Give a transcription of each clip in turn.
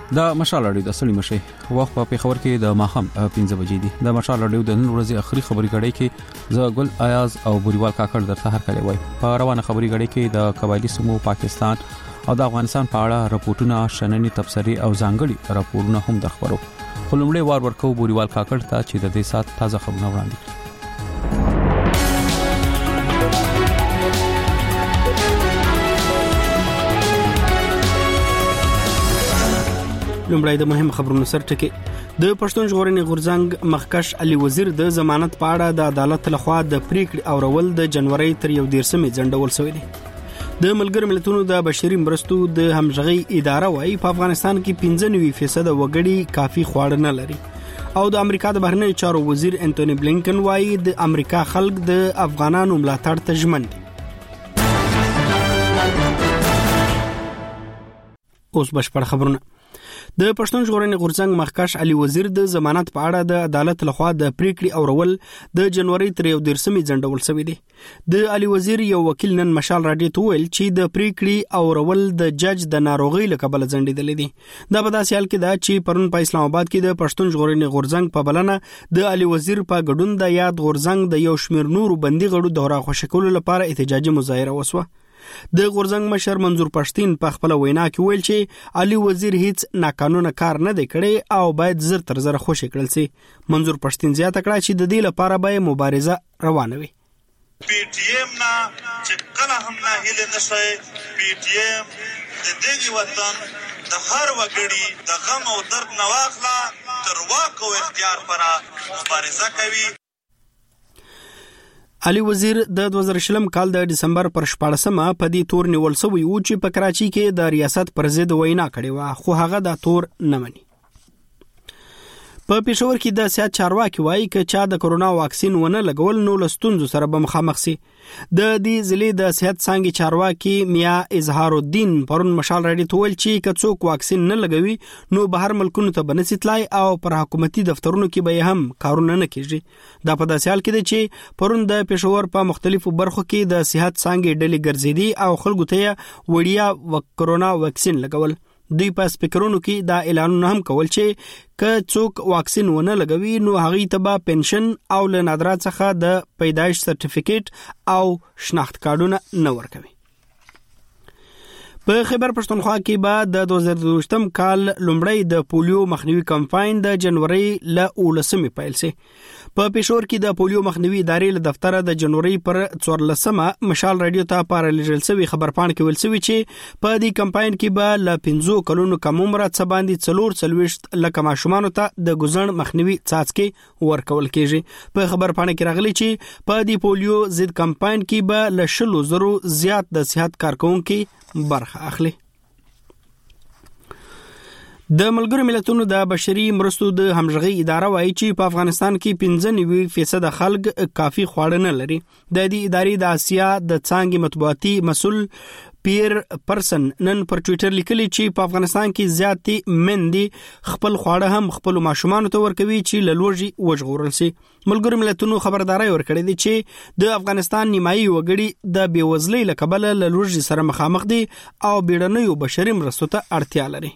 د مشال اړیو د سړی مشي وخت په خبر کې د ماخم 15 بجې دي. د مشال اړیو د نن ورځې اخري خبري غړې کې ز ګل ایاز او بوریوال کاکړ درته هر کله وای. په روانه خبري غړې کې د قبایلی سمو پاکستان او د افغانستان په اړه راپورټونه، شننې، تبصرې او ځانګړي راپورونه هم د خبرو. خلومړي وار ورکو بوریوال کاکړ ته چې د دې سات تازه خبرونه وړاندې کړي. لومړی د مهم خبرونو سرټکی. د پښتون ژغورنې غورځنګ مخکش علي وزیر د ضمانت په اړه د عدالت لخوا د پریکړې اورول د جنوري تر 11 ځنډول شوی دی. د ملګرو ملتونو د بشري مرستو د همغږي اداره وايي په افغانستان کې 95% وګړي کافي خواړه نه لري. او د امریکا د بهرنیو چارو وزیر انټونی بلینکن وايي د امریکا خلک د افغانانو ملاتړ ته ژمن دي. اوس بشپړ خبرونه. د پښتون ژغورنې غورځنګ مخکش علي وزیر د ضمانت په اړه د عدالت لخوا د پریکړې اورول د جنوري تر 11 ځنډول شوی دی. د علي وزیر یو وکیل نن مشال راډیو ته ویل چې د پریکړې اورول د جج د ناروغي له کبله ځنډیدل دي. دا په داسې حال کې دا چې پرون په اسلام آباد کې د پښتون ژغورنې غورځنګ په بلنه د علي وزیر په ګډون د یاد غورځنګ د یو شمیر نورو بندي غړو د راخوشکولو لپاره احتجاجي مظاهره وسوه. د غورځنګ مشر منظور پښتين په خپل وینا کې ویل چې علي وزیر هیڅ ناقانونه کار نه دی کړی او باید زر تر زر خوشی کړل سي. منظور پښتين زیاته کړه چې د دې لپاره به مبارزه روانه وي. پی ټی ایم نه چې کله هم نه هله نشي. پی ټی ایم د دې وطن د هر وګړي د غم او درد نه واخلا تر واک او اختیار پر مبارزه کوي. علي وزیر د 2020 کال د دسمبر پر 14مه په دې تور نیول شوی و چې په کراچي کې د ریاست پر ضد وینا کړې و، خو هغه د تور نه مني. په پېښور کې د سیاست چارواکي وایي چې چا د کرونا واکسین ونه لګول نو لستونزو سره به مخامخ سي. د دې ضلع د صحت څنګه چارواکي میا اظهار الدین پرون مشال راډیو ته ویل چې کڅوک واکسین نه لګوي نو بهر ملکونو ته بنسیتلای او پر حکومتي دفترونو کې به هم کارونه نه کیږي. دا په داسې حال کې دی چې پرون د پېښور په مختلفو برخو کې د صحت څنګه ډلې ګرځېدي او خلکو ته وړیا کرونا واکسین لګول. دوی په سپیکرونو کې دا اعلانونه هم کول چې که څوک واکسین ونه لګوي نو هغه ته به پنشن او له نادرات څخه د پیدایش سرټیفیکیټ او شناخت کارتونه نه ورکوي. په خیبر پښتونخوا کې به د 2022 کال لومړی د پولیو مخنیوي کمپاین د جنوري ل 19 پیل سي. په پېښور کې د پولیو مخنیوي ادارې له دفتره د جنوري پر 14مه مشال راډیو ته پارلیژل سوي خبرپاڼه کې ویل سوي چې په دې کمپاین کې به ل 15 کلونو کم عمره څخه باندې 4 لکه ماشومان ته د ګزن مخنیوي څاڅکي ورکول کېږي. په خبرپاڼه کې راغلي چې په دې پولیو ضد کمپاین کې به ل 100,000 زیات د صحت کارکونکو برخه اخلي. د ملګرو ملتونو د بشري مرستو د همغږي اداره وايي چې په افغانستان کې 95% خلک کافي خواړه نه لري. د دې ادارې د آسیا د څنګه مطبوعاتي مسول پیر پرسن نن پر ټوئیټر لیکلی چې په افغانستان کې زیاتې مندي خپل خواړه هم خپل ماشومان ته ورکوي چې لوړږي وژغورل سي. ملګرو ملتونو خبرداري ورکړې دي چې د افغانستان نیمایي وګړي د بیوزلۍ له کبله لوړږي سره مخامخ دي او بیړنیو بشري مرستو ته اړتیا لري.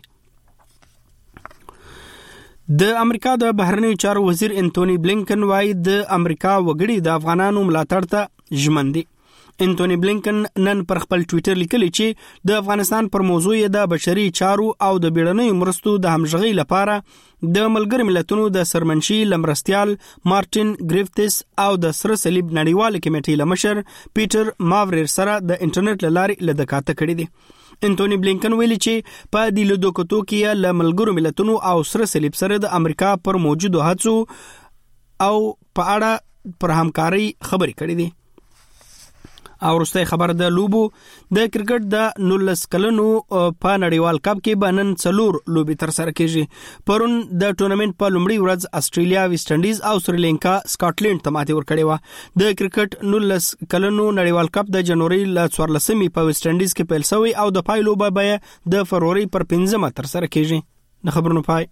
د امریکا د بهرنیو چارو وزیر انټونی بلینکن وايي د امریکا وګړي د افغانانو ملاتړ ته ژمن دي. انټونی بلینکن نن پر خپل ټوئیټر لیکلی چې د افغانستان پر موضوع د بشري چارو او د بیړنیو مرستو د همغږي لپاره د ملګرو ملتونو د سرمنشي لمرستيال مارټین گریفتس او د سره صلیب نړیوال کمیټې لمشر پیټر ماوریر سره د انټرنیټ لارې لدکاته کړې دي. انټونی بلینکن ویلي چې په دې لدوکتو کې له ملګرو ملتونو او سره صلیب سره د امریکا پر موجودو هڅو او په اړه پر همکاري خبرې کړې دي. او وروسته خبر د لوبو د کرکټ د 19 کلنو په نړیوال کپ کې بنن 4 لوبي تر سره کیږي. پرون د ټورنمنت په لومړي ورځ استرالیا، ویسټ انډیز او سریلانکا سکاټلند ته ماتې ورکړې و. د کرکټ 19 کلنو نړیوال کپ د جنوري ل 14 په ویسټ انډیز کې پیل شوی او د پای لوبه به د فروری پر 15 تر سره کیږي. د خبرونو پای.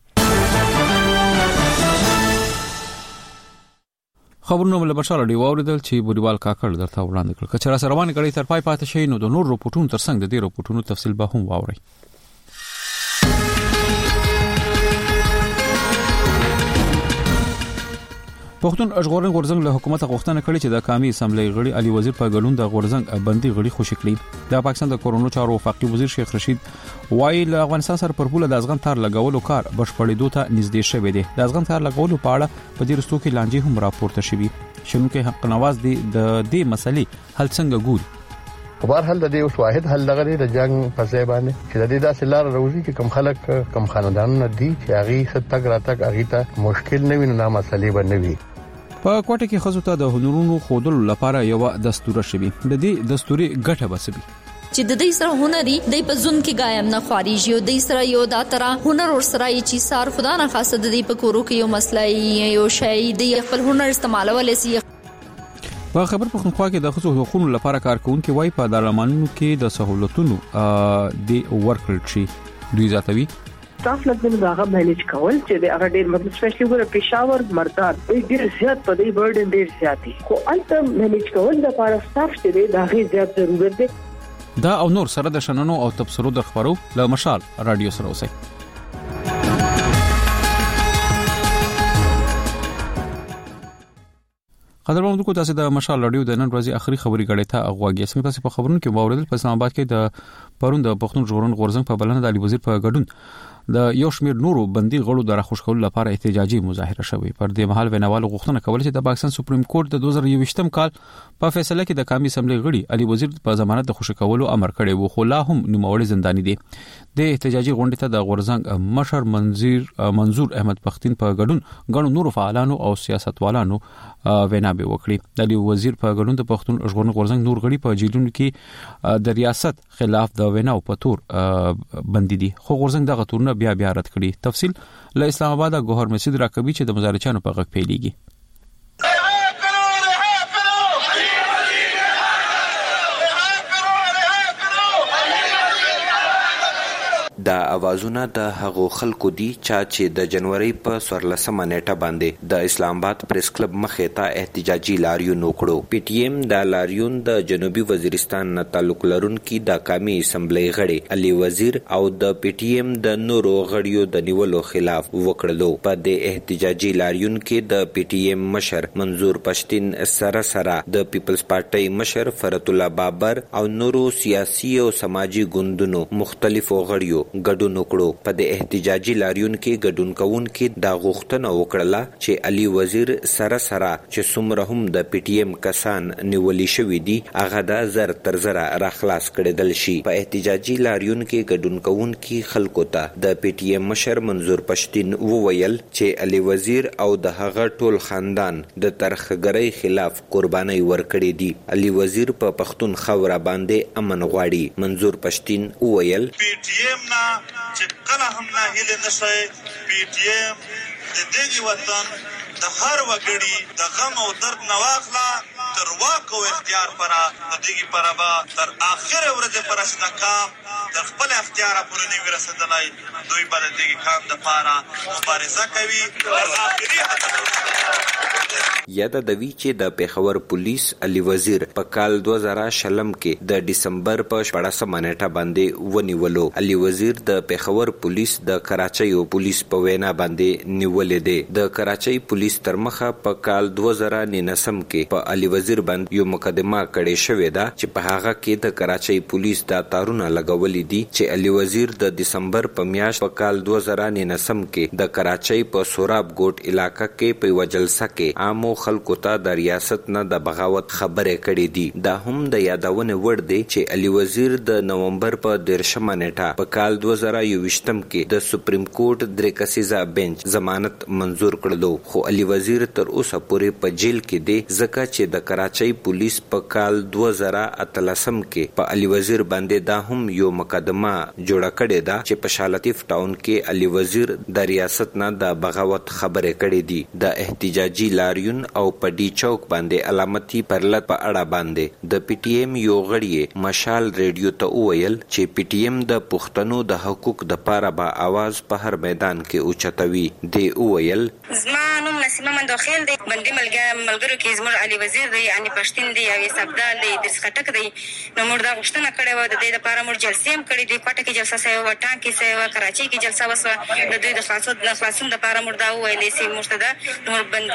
خبرونه مله بشاله دی واوریدل چې بوریوال کاکړ درته وړاندې کړ. کچرا سره روان کړي تر پای پاتې شي نو د نور رپورټونو ترڅنګ د دې رپورټونو تفصیل به هم واوري. پښتون ژغورنې غورځنګ له حکومت غوښتنه کړې چې د قومي اسمبلی غړي علي وزیر په ګډون د غورځنګ بندي غړي خوشی کړي. د پاکستان د کورونو چارو وفاقي وزیر شیخ رشید وايي له افغانستان سره پر پوله د ازغن تار لګولو کار بشپړېدو ته نږدې شوی دی. د ازغن تار لګولو په اړه په دې رستو کې لانجې هم راپورته شوي. شنونکو حق نواز دی د دې مسلې حل څنګه ګوري. په هر حال د دې واحد حل لغړي د جنگ په ځای باندې چې د دې داسې لار راوځي چې کم خلک کم خاندانونه دي چې هغه خطک راتک هغه ته مشکل نه ویني، نه مسلې باندې وي. په کوټه کې خزو ته د هنرونو خودلو لپاره یو دستور شوی. د دې دستوري ګټه بسوي چې د دې سره هنري د په ځون کې قائم نه خارجي او د سره یو د تر هنر او سره چې سار خدا نه خاصه د دې په کورو کې یو مسله یو شی د خپل هنر استعمالول سي. په خبر پښتونخوا کې د خصوصي حقوقو لپاره کارکونکو وای په دارالمانونو کې د سہولتونو د ورکړل شي. دوی ذاتوي تاسو لږ دغه مانیج کول چې د هغه ډیر مطلب سپیشلی ګوره پېښور مردان ډیر زیات په دې برډن ډیر زیات دي، خو البته مانیج کول د لپاره سټاف چې د هغه زیات ضرورت دی. دا او نور سره د شننو او تبصرو د خبرو له مشال رادیو سره اوسئ. قدرمنو کو تاسو د مشال رادیو د نن ورځې اخري خبري غړې ته اغواږي. اسمه تاسو په خبرونو کې باورل په اسلام آباد کې د پرون د پښتون ژغورنې غورځنګ په بلنه د علي وزیر په ګډون د یو شمېر نورو بندي غړو د راخوش کولو لپاره احتجاجي مظاهره شوې. پر دې مهال ویناوال غوښتنه کوله چې د پاکستان سپریم کورټ د 2021م کال په فیصله کې د قومي اسمبلی غړي علي وزیر په ضمانت د خوشی کولو امر کړی و، خو لا هم نوموړي زنداني دي. د احتجاجي غونډې ته د غورځنګ مشر منظور احمد پختین په ګډون غنو نورو فعالانو او سیاستوالانو ویناوي وکړي. د علي وزیر په ګډون د پښتون ژغورنې غورځنګ نور غړي په جیلونو کې د ریاست خلاف د ویناو په تور بندي دي، خو غورځنګ دغه تورونه بیا رد کړي. تفصیل له اسلام آباد ګوهر مسعود راکبي چې د مظاهرچیانو په غږ پیلېږي. دا اوازونه د هغو خلکو دي چې د جنوري په 14 نیټه باندې د اسلام آباد پریس کلب مخې ته احتجاجي لاریون وکړو. پی ټی ایم د لاریون د جنوبي وزیرستان نه تعلق لرونکي د قومي اسمبلی غړي علي وزیر او د پی ټی ایم د نورو غړیو د نیولو خلاف وکړلو. په دې احتجاجي لاریون کې د پی ټی ایم مشر منظور پښتین سره د پیپلز پارټي مشر فرت الله بابر او نورو سیاسي او سماجی ګوندونو مختلفو غړیو ګډون وکړو. په د احتجاجي لاریون کې ګډون کوونکي دا غوښتنه وکړه چې علي وزیر سره چې څومره هم د پی ټی ایم کسان نیولي شوي دي هغه د زر تر زره راخلاص کړل شي. په احتجاجي لاریون کې ګډون کوونکي خلکو ته د پی ټی ایم مشر منظور پښتین وویل چې علي وزیر او د هغه ټول خاندان د ترخګرۍ خلاف قرباني ورکړي دي. علي وزیر په پښتون خاور باندې امن غواړي. منظور پښتین وویل پی ټی ایم نه چې کله هم نه هیله نشي. پی ټی ایم د دې وطن د هر وګړي د غم او درد نه واخلا تر واک او اختیار پر د دې پربا تر اخر ورځې پر استقام تر خپل اختیار پورې نه ورسېدلای. دوی بل دې کام د پاره مبارزه کوي تر اخري حد. یاد دوی چې د پیښور پولیس علي وزیر په کال 2000 کې د دسمبر په 14 نیټه باندې ونیولو. علي وزیر د پیښور پولیس د کراچۍ پولیس په وینا باندې نیولې دی. د کراچۍ پولیس تر مخه په کال 2019 کې په علي وزیر باندې یو مقدمه کړې شوې ده چې په هغه کې د کراچۍ پولیس د تارونه لګولې دي چې علي وزیر د دسمبر په میاشت په کال 2019 کې د کراچۍ په سوراب ګوټ علاقې کې په وجلسه کې عامو خلکو ته د ریاست نه د بغاوت خبرې کړې دي. دا هم د یادونه وړ دی چې علي وزیر د نومبر په 13 نیټه په کال 2021 کې د سپریم کورټ درې کسیزه بنچ ضمانت منظور کړلو، خو علي وزیر تر اوسه پورې په جیل کې دی ځکه چې د کراچۍ پولیس په کال 2013 کې په علي وزیر باندې دا هم یو مقدمه جوړه کړې ده چې په شالطیف ټاون کې علي وزیر د ریاست نه د بغاوت خبرې کړې دي. د احتجاجي لاریون او په ډي چوک باندې علامتي پرلط په اړه باندې د پی ټی ایم یو غړي مشال ریډیو ته وویل چې پی ټی ایم د پښتنو د حقوق د پاره با आवाज په هر میدان کې اوچتوي. دی وویل زما نوم نسیمه مندوخیل دی، بندي ملګرو کې زموږ علي وزیر دی، یعنی پښتین دی او سبدال دی، د سکټک دی. نو موږ دا غوښتنه کړې و د دې لپاره موږ جلسې هم کړې دي. کوټه کې جلسه سوی و، ټانک کې سوی و، کراچۍ کې جلسه وسوه. د دوی د خلاصون لپاره موږ دا وویلې چې موږ ته د نور بندي ملګري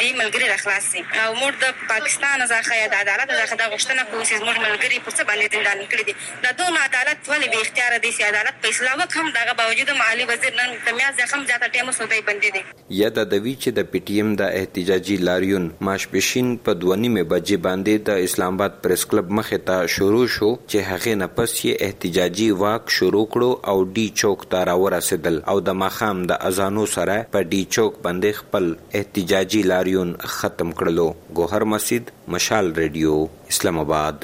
ډیر خلاص شي او موږ د پاکستان څخه د عدالت څخه د غوښتنه کوو چې موږ ملګری په څه باندې زندان کړی دي دا دوه عدالت ولې به اختیار دي چې عدالت په اسلام هم دغه باوجود معالي وزیر نن تمیاز زخم ځاته ټیمو سودای بندي دي یاد د وی چې د پی ټی ایم د احتجاجي لاریون ماشپشین په 2:30 بجې باندې د اسلام آباد پریس کلب مخې ته شروع شو چې هغه نه پس یې احتجاجي واک شروع کړو او ډي چوک ته راورسېدل او د ماخام د اذانو سره په ډي چوک باندې خپل احتجاجي لاریون ختم کړلو. ګوهر مسجد، مشال ریډیو، اسلام آباد.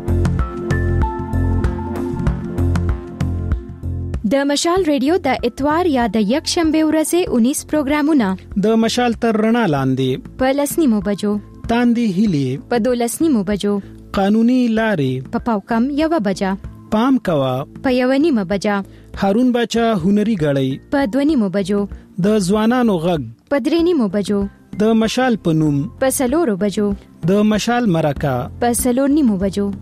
د مشال ریډیو د اتوار یا د یک شنبه ورځې 19 پروګرامونه د مشال تر رڼا لاندې په 10 بجو، تاندې هیلي په 12 بجو، قانوني لارې په پاوکم 1 بجا، پام کوا په 1:30 بجا، هارون بچا هنري غړی په 2:30 بجو، د ځوانانو غږ په 3:30 بجو، د مشال پنوم په 4 بجو، د مشال مرکه په 4:30 بجو.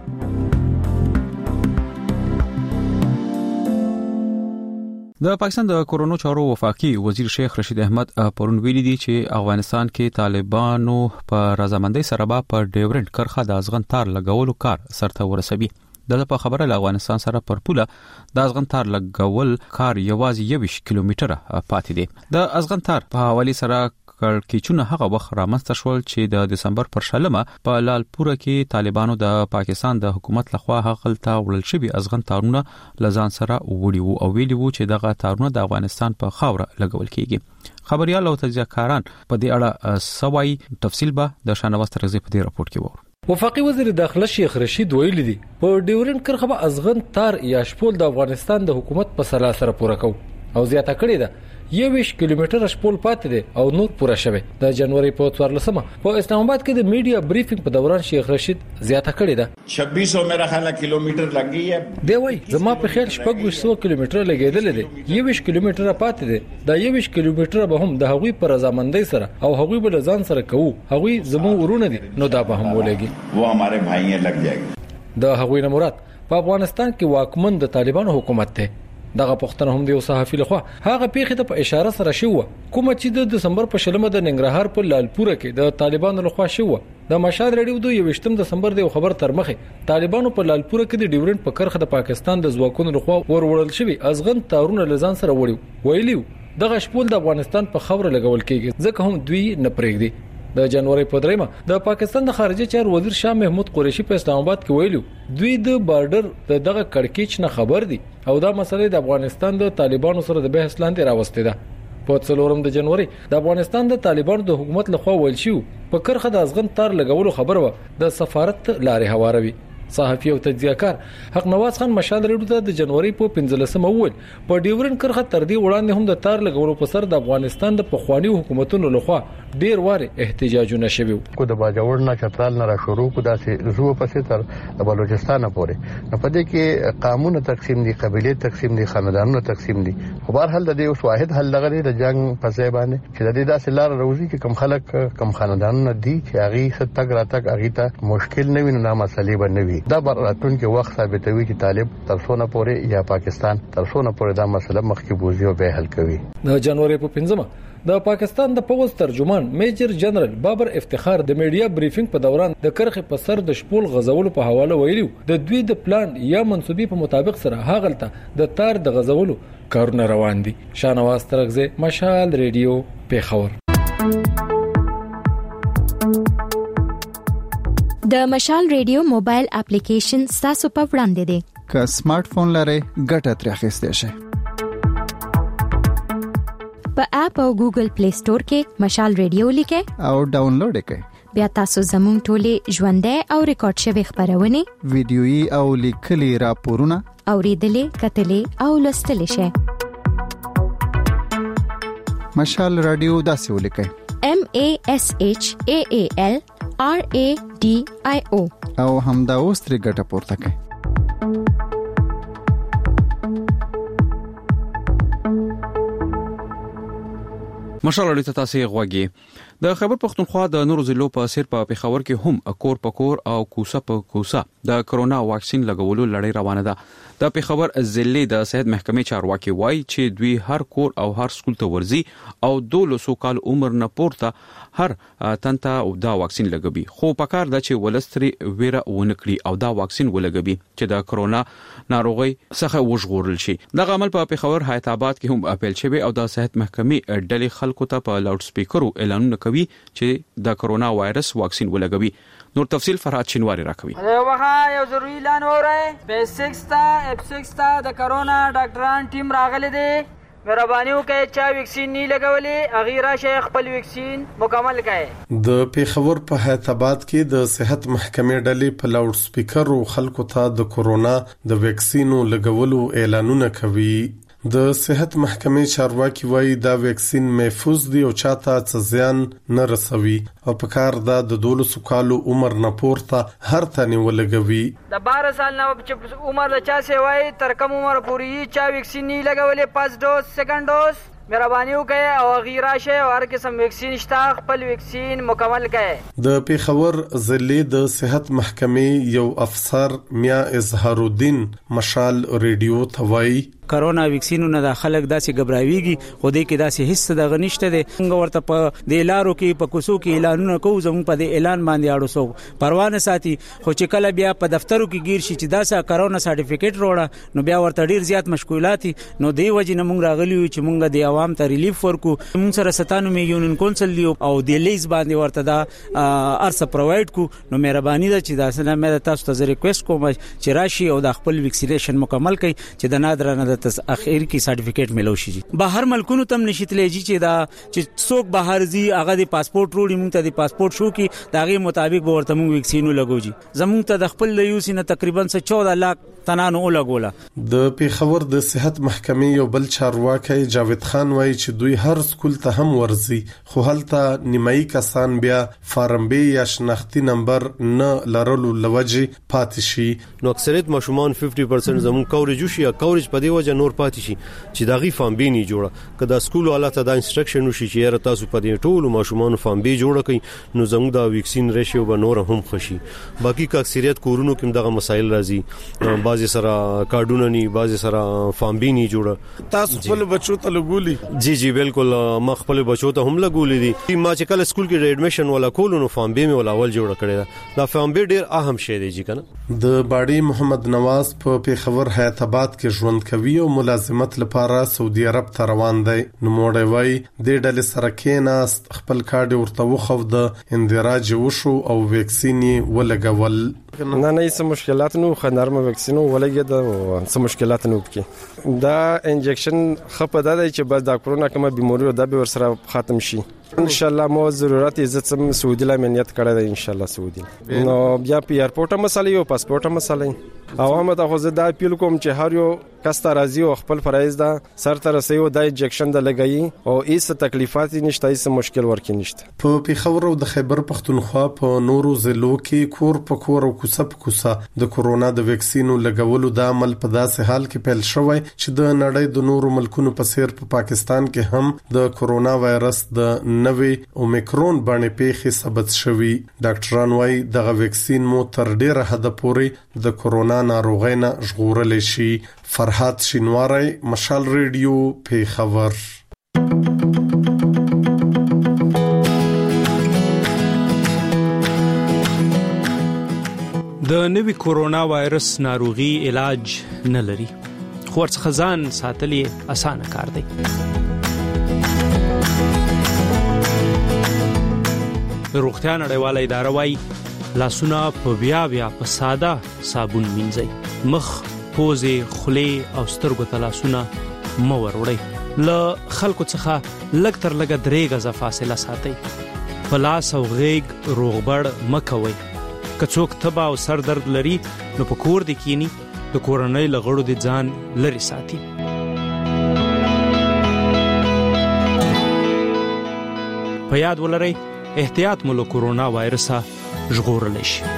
د پاکستان د کورونو چارو وفاقي وزیر شیخ رشید احمد پرون ویلي دي چې افغانستان کې طالبانو په رضامندۍ سره په ډیورنت کرخه د ازغن تار لګولو کار سرته ورسوي. دغه خبره له افغانستان سره پر پوله د ازغن تار لګول کار یوازې 20 کیلومتره پاتې دي. د ازغن تار په حواله سره کړکېچونه هغه وخت رامنځته شول چې د دسمبر پر 14 په لالپوره کې طالبانو د پاکستان د حکومت لخوا هغلته وړل شوی ازغن تارونه لزان سره وړي او ویلي وو چې دغه تارونه د افغانستان په خاوره لګول کیږي. خبريال او تجزیه‌کاران په دې اړه سوای تفصیل به د شانواز ترغزي په دې راپورټ کې وو. وفاقي وزیر داخله شیخ رشید ویلي دي په ډیورنت کرخه به ازغن تار یا شپول د افغانستان د حکومت په سلاسل پوره کو او زیاته کړی ده 20 کیلومتره شپول پاتې دي او نور پوره شوه. د جنوري په 14مه په اسلام آباد کې د میډیا بریفینګ په دوران شیخ رشید زیاته کړی ده 2600 میرا خیال کیلومتر لګی ہے دی وای زما په خیال 600 کیلومتره لګیدل دي 20 کیلومتره پاتې دي دا 20 کیلومتره به هم د هغوی پر رضامندۍ سره او هغوی بل ځان سره کوو هغوی زمو ورونه دي نو دا به هم ولګي وہ ہمارے بھائی ہیں لگ جائے گا. د هغوی نه مراد په افغانستان کې واکمن د طالبانو حکومت ته دغه پښتنه هم د صحافي لخوا هغه پیښه ته په اشاره سره شو کوم چې د دسمبر په شلمه د ننګرهار په لالپوره کې د طالبانو لخوا شو. د مشال ریډیو د 28 دسمبر د خبر تر مخه طالبانو په لالپوره کې د ډیورنت په کرخه د پاکستان د ځواکونو لخوا ورول شوی ازغن تارونه لزان سره ویلیو دغه شپول د افغانستان په خاوره لګول کېږي ځکه هم دوی نه پرېږدي. د جنوري په 3 د پاکستان د خارجه چارو وزیر شاه محمود قریشي په اسلام آباد کې ویلو دوی د بارډر دغه کړکېچ نه خبر دي او دا مسله د افغانستان د طالبانو سره د بحث لاندې راوستي ده. په 4 د جنوري د افغانستان د طالبانو د حکومت لخوا ویل شو په کرخه د ازغن تار لګولو خبر و د سفارت لارې هواروي. صحافي او تجزیه‌کار حق نواز خان مشال ریډیو د جنوري په 15مه وویل په ډیورنت کرخه تر دې وړاندې هم د تار لګولو په سر د افغانستان د پخوانی حکومتونو لخوا ډیر واره احتجاجونه شوي کو د باجوړ نه چترال نه را شروع کو داسې زو پسې تر د بلوچستان پورې نه پدې کې قانون تقسیم دي قبيله تقسیم دي خاندانونو تقسیم دي خو بهر حل د دې اوس واحد حل لغري د جنگ په ځای باندې چې د دې داسې لار روزي کې کم خلک کم خاندانونه دي چې هغه ستګ راتګ هغه ته مشکل نه ویني نه مسلې باندې دا براتون کې وخت ثابتوي چې طالب ترسونه پورې یا پاکستان ترسونه پورې دا مسله مخکې بوزي او به حل کوي. د جنوري په 15مه د پاکستان د پوز ترجمان میجر جنرال بابر افتخار د میډیا بریفینګ په دوران د کرخه په سر د شپول غزولو په حواله ویلو د دوی د پلان یا منسوبي په مطابق سره هاغلته د تار د غزولو کارونه روان دي. شانواز ترغزه مشال ریډیو پیښور. د مشال ریډیو موبایل اپلیکیشن تاسو په وړاندې دی که سمارټ فون لرئ ګټه ترې اخیستئ شئ. په اپ او ګوګل پلی سٹور کې مشال ریډیو لیکئ او ډاونلوډ کړئ. بیا تاسو زموږ ټولې ژوندۍ او ریکارډ شوی خبرونه ویډیويي او لیکلي راپورونه اوریدلې کتلې او لوستلې شئ. مشال رادیو داسې ولیکئ MASHAAL RADIO او همدا اوس ترې ګټه پورته کړئ. مشال اړیته تاسو غوږی د خیبر پختونخوا د نورو ضلعو په څیر په پېښور کې هم کور په کور او کوڅه په کوڅه د کرونا واکسین لګولو لړۍ روانه ده. د پېښور ضلع د صحت محکمې چارواکي وایي چې دوی هر کور او هر سکول ته ورځي او 12 کال عمر نه پورته هر تنته او دا واکسین لګوي. خو پکار ده چې ولستري ویره ونکړي او دا واکسین ولګوي چې د کرونا ناروغي څخه وژغورل شي. دغه عمل په پېښور حیات آباد کې هم اپیل شوی او د صحت محکمې ډلې خلکو ته په لاوډ سپیکرو اعلانونه کوي چې د کرونا وایرس واکسین ولګوي. نور تفصیل فرحات شینواری راکوي. یو ضروري اعلان اورئ بیسکس تا اف6 تا د کرونا ډاکټران ټیم راغلي دي. مهرباني وکړئ چې ویکسین نه لګولې اغیرا شیخ خپل ویکسین مکمل کړئ. د پېښور په حیات آباد کې د صحت محکمې ډلې په لاوډ سپیکر خلکو ته د کرونا د ویکسینو لګولو اعلانونه کوي. د صحت محکمې چارواکي وایي دا ویکسین محفوظ دی او چاته څه نه رسوي او په کار دا د 12 کالو عمر نه پورته هر تنه ولګوي. د 12 سال نه چې عمر د چا سی وایي تر کوم عمر پورې چا ویکسین نه لګولې 5 ډوز سیکنډ ډوز مهرباني وکړئ او غیر راشه او هر قسم ویکسین شته خپل ویکسین مکمل کړئ. د پېښور ضلع د صحت محکمې یو افسر میا اظهار الدین مشال ریډیو ته وایي کرونا ویکسینونه د خلک داسې غبراویږي خو دې کې داسې هیڅ د غنښت دي. موږ ورته په د لارو کې په کوڅو کې اعلانونه کوو زموږ په دې اعلان باندې اړو سو پروانه ساتي خو چې کله بیا په دفترو کې گیر شي چې داسه کرونا سرټیفیکیټ وروړه نو بیا ورته ډیر زیات مشکلات نو دی وجه نه موږ راغلی چې موږ د عوام ته ریلیف ورکو. موږ سره 97 یونین کونسل دی او د لیز باندې ورته دا ارسه پروواید کو. نو مهرباني ده چې دا سره مې تاسو ته ریکوست کوم چې راشي او د خپل ویکسینیشن مکمل کړئ چې د نادرانه اخر کی سرټیفیکیټ ملو شي. بهر ملکونو تم نشیتلېږي چې دا چې څوک بهر زی هغه د پاسپورت وروړي مونږ ته د پاسپورت شو کی داغه مطابق به ورته مونږ ویکسینو لګوجي. زمونږ ته د خپل یو سینه تقریبا 14 لک تنانو ولګوله. د پېښور د صحت محکمې یو بل چارواکي جاوید خان وایي چې دوی هر سکول ته هم ورځي خو هلته نیمایي کسان بیا فارم بی یا شناختی نمبر نه لرلو لوجه پاتې شي. نو اکثریت ماشومان 50% زمون کوریج شي یا کوریج په دی وجه نور پاتې شي چې داغي فارم بی نه جوړه کدا سکول حالت دا انسترکشن وشي چې را تاسو په دې ټول ماشومان فارم بی جوړه کړئ نو زموږ دا ویکسین ریشیو به نور هم خوشي. باقی کا اکثریت کورونو کې دغه مسایل راځي بعضی سره کارډونه ني بعضی سره فارم بی نه جوړه. تاسو خپل بچو ته لګولي؟ جی بالکل ما خپل بچو ته هم لګولې دي. ما چې کله سکول کې ایډمیشن ولا کول نو فارم بی مې ولا اول جوړه کړی دا فارم بی ډیر اهم شی دی جی کنه. د باډي محمد نواز په پېښور حیات آباد کې ژوند کوي او ملازمت لپاره سعودي عرب ته روان دی. نو موړی وای د ډلې سره کېناست خپل کارډ ورته وخو د اندراج وشو او ویکسین ولګول. نه هیڅ مشکلات نو خنرمه ویکسین ولګید او څه مشکلات نه وکړي. دا انجکشن خپه ده چې بس دا کرونا کومه بیماری او دا به ورسره ختم شي ان شاء الله. مو ضرورت عزت سم سعودي لا منیت کړه ده ان شاء الله سعودي. نو بیا په ایرپورټ مسالې او پاسپورت مسالې او هم ته خو زه دا اپیل کوم چې هر یو کس ته راځي او خپل فرایض دا سر ته رسي او دا انجکشن د لګي او هیڅ تکلیفات نشته هیڅ مشکل ورکې نشته. په پېښور او د خیبر پختونخوا په نورو ضلعو کې کور په کور او کوڅه په کوڅه د کرونا د ویکسینو لګولو د عمل په داسې حال کې پیل شوی چې د نړۍ د نورو ملکونو په څیر په پاکستان کې هم د کرونا وایرس د نوې اومیکرون باندې پیښې ثبت شوی. ډاکټران وايي دغه ویکسین مو تر ډیره حد پورې د کرونا ناروغۍ نه ژغورل شي. فرحات شینواری مشال ریډیو پېښور. د نوي کورونا وایرس ناروغي علاج نه لري خو ورڅخه ځان ساتل اسانه کار دی. روغتیا نړیواله اداره وايي لاسونه په بیا په ساده صابون مینځئ. مخ پوزې خولې او سترګو ته لاسونه مه وروړئ. له خلکو څخه لږ تر لږه 3 غزه فاصله ساتئ. په لاس او غېږ روغبړ مه کوئ. که څوک تبه او سر درد لري نو په کور دې کینی د کورنۍ له غړو دې ځان لري ساتي. په یاد ولرئ احتیاط مو له کورونا وایرسه ژغورلی شي.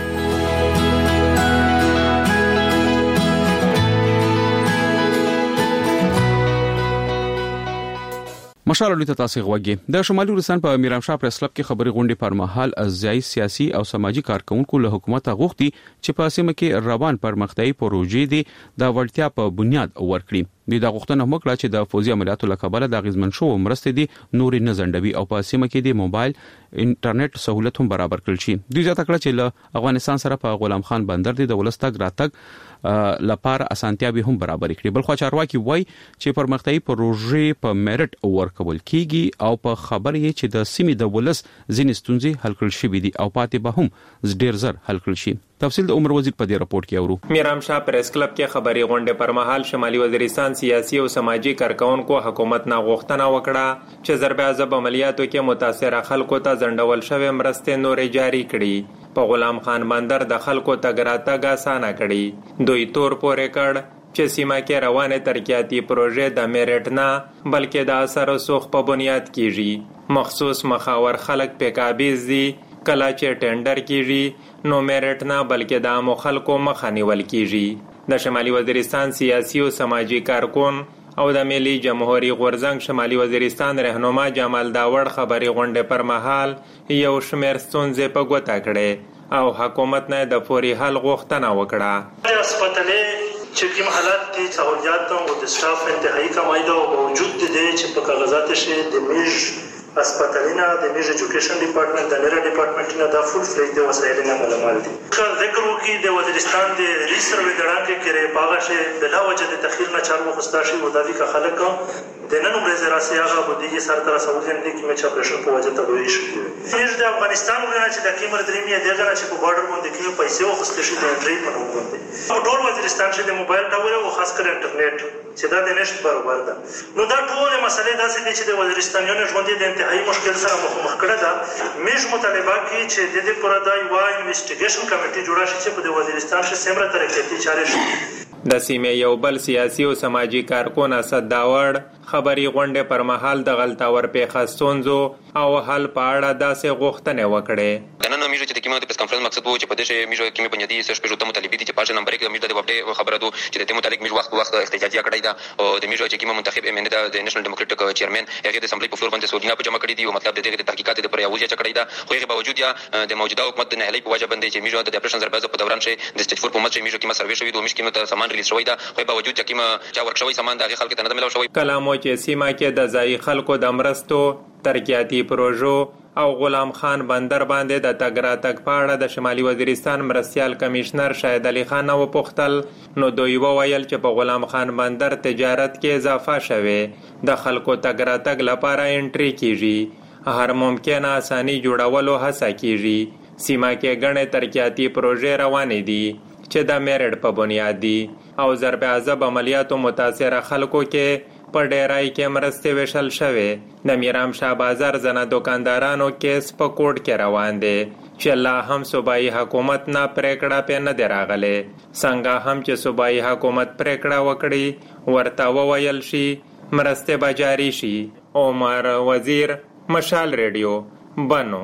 مشال لوی تاسو غوږی د شمالي روسان په میرامشاه پریس کلب کې خبري غونډې پر مهال ځای سیاسي او سماجی کارکونکو له حکومت غوښتي چې په سیمه کې روان پرمختیايي پروژې دي د وړتیا په بنیاد ورکړي. د غوښتنه وکړه چې د فوزي عملیاتو لکبله د غزمن شو مرستې دي نورې نه زندوي او په سیمه کې د موبایل انټرنیټ سہولت هم برابر کړل شي. دوی ځکه کړه چې له افغانستان سره په غلام خان بندر د ولستګ راتګ لپاره اسانتیاوي هم برابر کړي. بل خو چارواکي وای چې پرمختیايي پروژې په میرټ ورکول کیږي او په خبرې چې د سیمې د ولس ځینې ستونزې حل کړل شي دي او پاتې به هم ډیر زر حل کړل شي. تفصیل د عمر وزیر په دې راپورټ کې اورو. میرامشاه پریس کلب کې خبري غونډه پر مهال شمالي وزیرستان سیاسي او سماجی کارکونکو حکومت نه غوښتنه وکړه چې ضرب عذاب عملیاتو کې متاثر خلکو ته ځندول شوی مرستې نورې جاری کړي. په غلام خان بندر د خلکو تګ راتګ اسانه کړي. دوی تور پورې کړ چې سیمه کې روانه ترقیاتي پروژې د میرټ نه بلکې د اثر او سوخ په بنیاد کیږي. مخصوص مخاور خلک په قابض دي کله چې ټینډر کیږي نو میرټ نه بلکې د عام خلکو مخه نیول کیږي. د شمالي وزیرستان سیاسي او سماجی کارکون او د ملي جمهوریت غورزنګ شمالي وزیرستان رهنما جمال داوړ خبري غونډه پر مهال یو شمېر ستونزې په ګوته کړې او حکومت نه د فوري حل غوښتنه وکړه. هسپتالې چې کوم حالات دي سہولیات او د سټاف انتهایی کمای دا موجود دي چې په کاغذات شي د میج هسپتالونه د میج ایجوکیشن ډپارټمنټ د نره ډپارټمنټ نه د فول فلیج د وسایل نه ملامل دي. ذکر وکي د وزیرستان د ریسروي دړانګه کې پاغه بلا وجه د تخیر نه چارو خستاشي مدافع کا خلک د نن ورځ راسي هغه بودیجه سره تر سعودین دي کې چې اپریشن په وجه ته دوی شي. هیڅ د افغانستان ورنه چې د کیمر درېمه دغه چې په بارډر باندې کې پیسې وخصل شي د انټری په نوم باندې ټول وزیرستان چې د موبایل ټاور او خاص کر انټرنیټ چې دا د نشټ برابر ده. نو دا ټول مسلې داسې دي چې د وزیرستانیانو ژوند د انتهایی مشکل سره مخ کړه ده. میش مطالبه کوي چې د دې پر دای وای انویسټیګیشن کمیټي جوړه شي چې په وزیرستان کې سمره ترقیاتي چارې شي. د سیمې یو بل سیاسي او سماجی کارکون اسد داوړ خبري غونډه پر مهال د غلطاور په خاصونزو او حل په اړه داسې غوښتنه وکړه. د نن میجو چې د کیمه د پریس کانفرنس مقصد وو چې په دې میجو کې بنیادی سرچ په جوړه مطالبه دي چې پاشه نمبر کې میجو د وپټه خبره دو چې د دې متعلق میجو وخت احتجاجي کړی دا او د میجو چې کیمه منتخب ام ان د نېشنل ډیموکراټک چیرمن هغه د اسمبلی په فلور باندې سوډینا په جمع کړی دی او مطلب د دې تحقیقات د پریاوځي چې کړی دا خو هغه باوجود یا د موجوده حکومت د نهلي په وجه باندې چې میجو د اپریشن ضربه په دوران شي د سټیج فور په مچ میجو کیمه سروي شوی دوه مشکینو ته سامان ریلیز شوی دا خو باوجود چې کیمه چا ورکشوي سامان د خلکو ته نه ملو شوی. کلامو چې سیمه کې د ځای خلکو د مرستو ترقیاتي پروژو او غلام خان بندر باندې د تګراتک پاړه د شمالي وزیرستان مرستيال کمشنر شاهد علي خان او پختل نو دوی وویل چې په غلام خان بندر تجارت کې اضافه شوه د خلکو تګراتک لپاره انټری کیږي هر ممکنه اساني جوړولو هڅه کیږي. سیمه کې غنې ترقیاتي پروژې روانې دي چې د میرټ په بنیاد دي او ضرب عذاب عملیاتو متاثر خلکو کې په ډیرای کې مرستې وشل شوه. د میرامشاه بازار زنه دکاندارانو کیس په کوټ کې روان دي چې الله هم صوبایي حکومت نه پریکړه په نه دراغله څنګه هم چې صوبایي حکومت پریکړه وکړي ورته وویل شي مرستې به جاری شي. عمر وزیر مشال ریډیو بنو.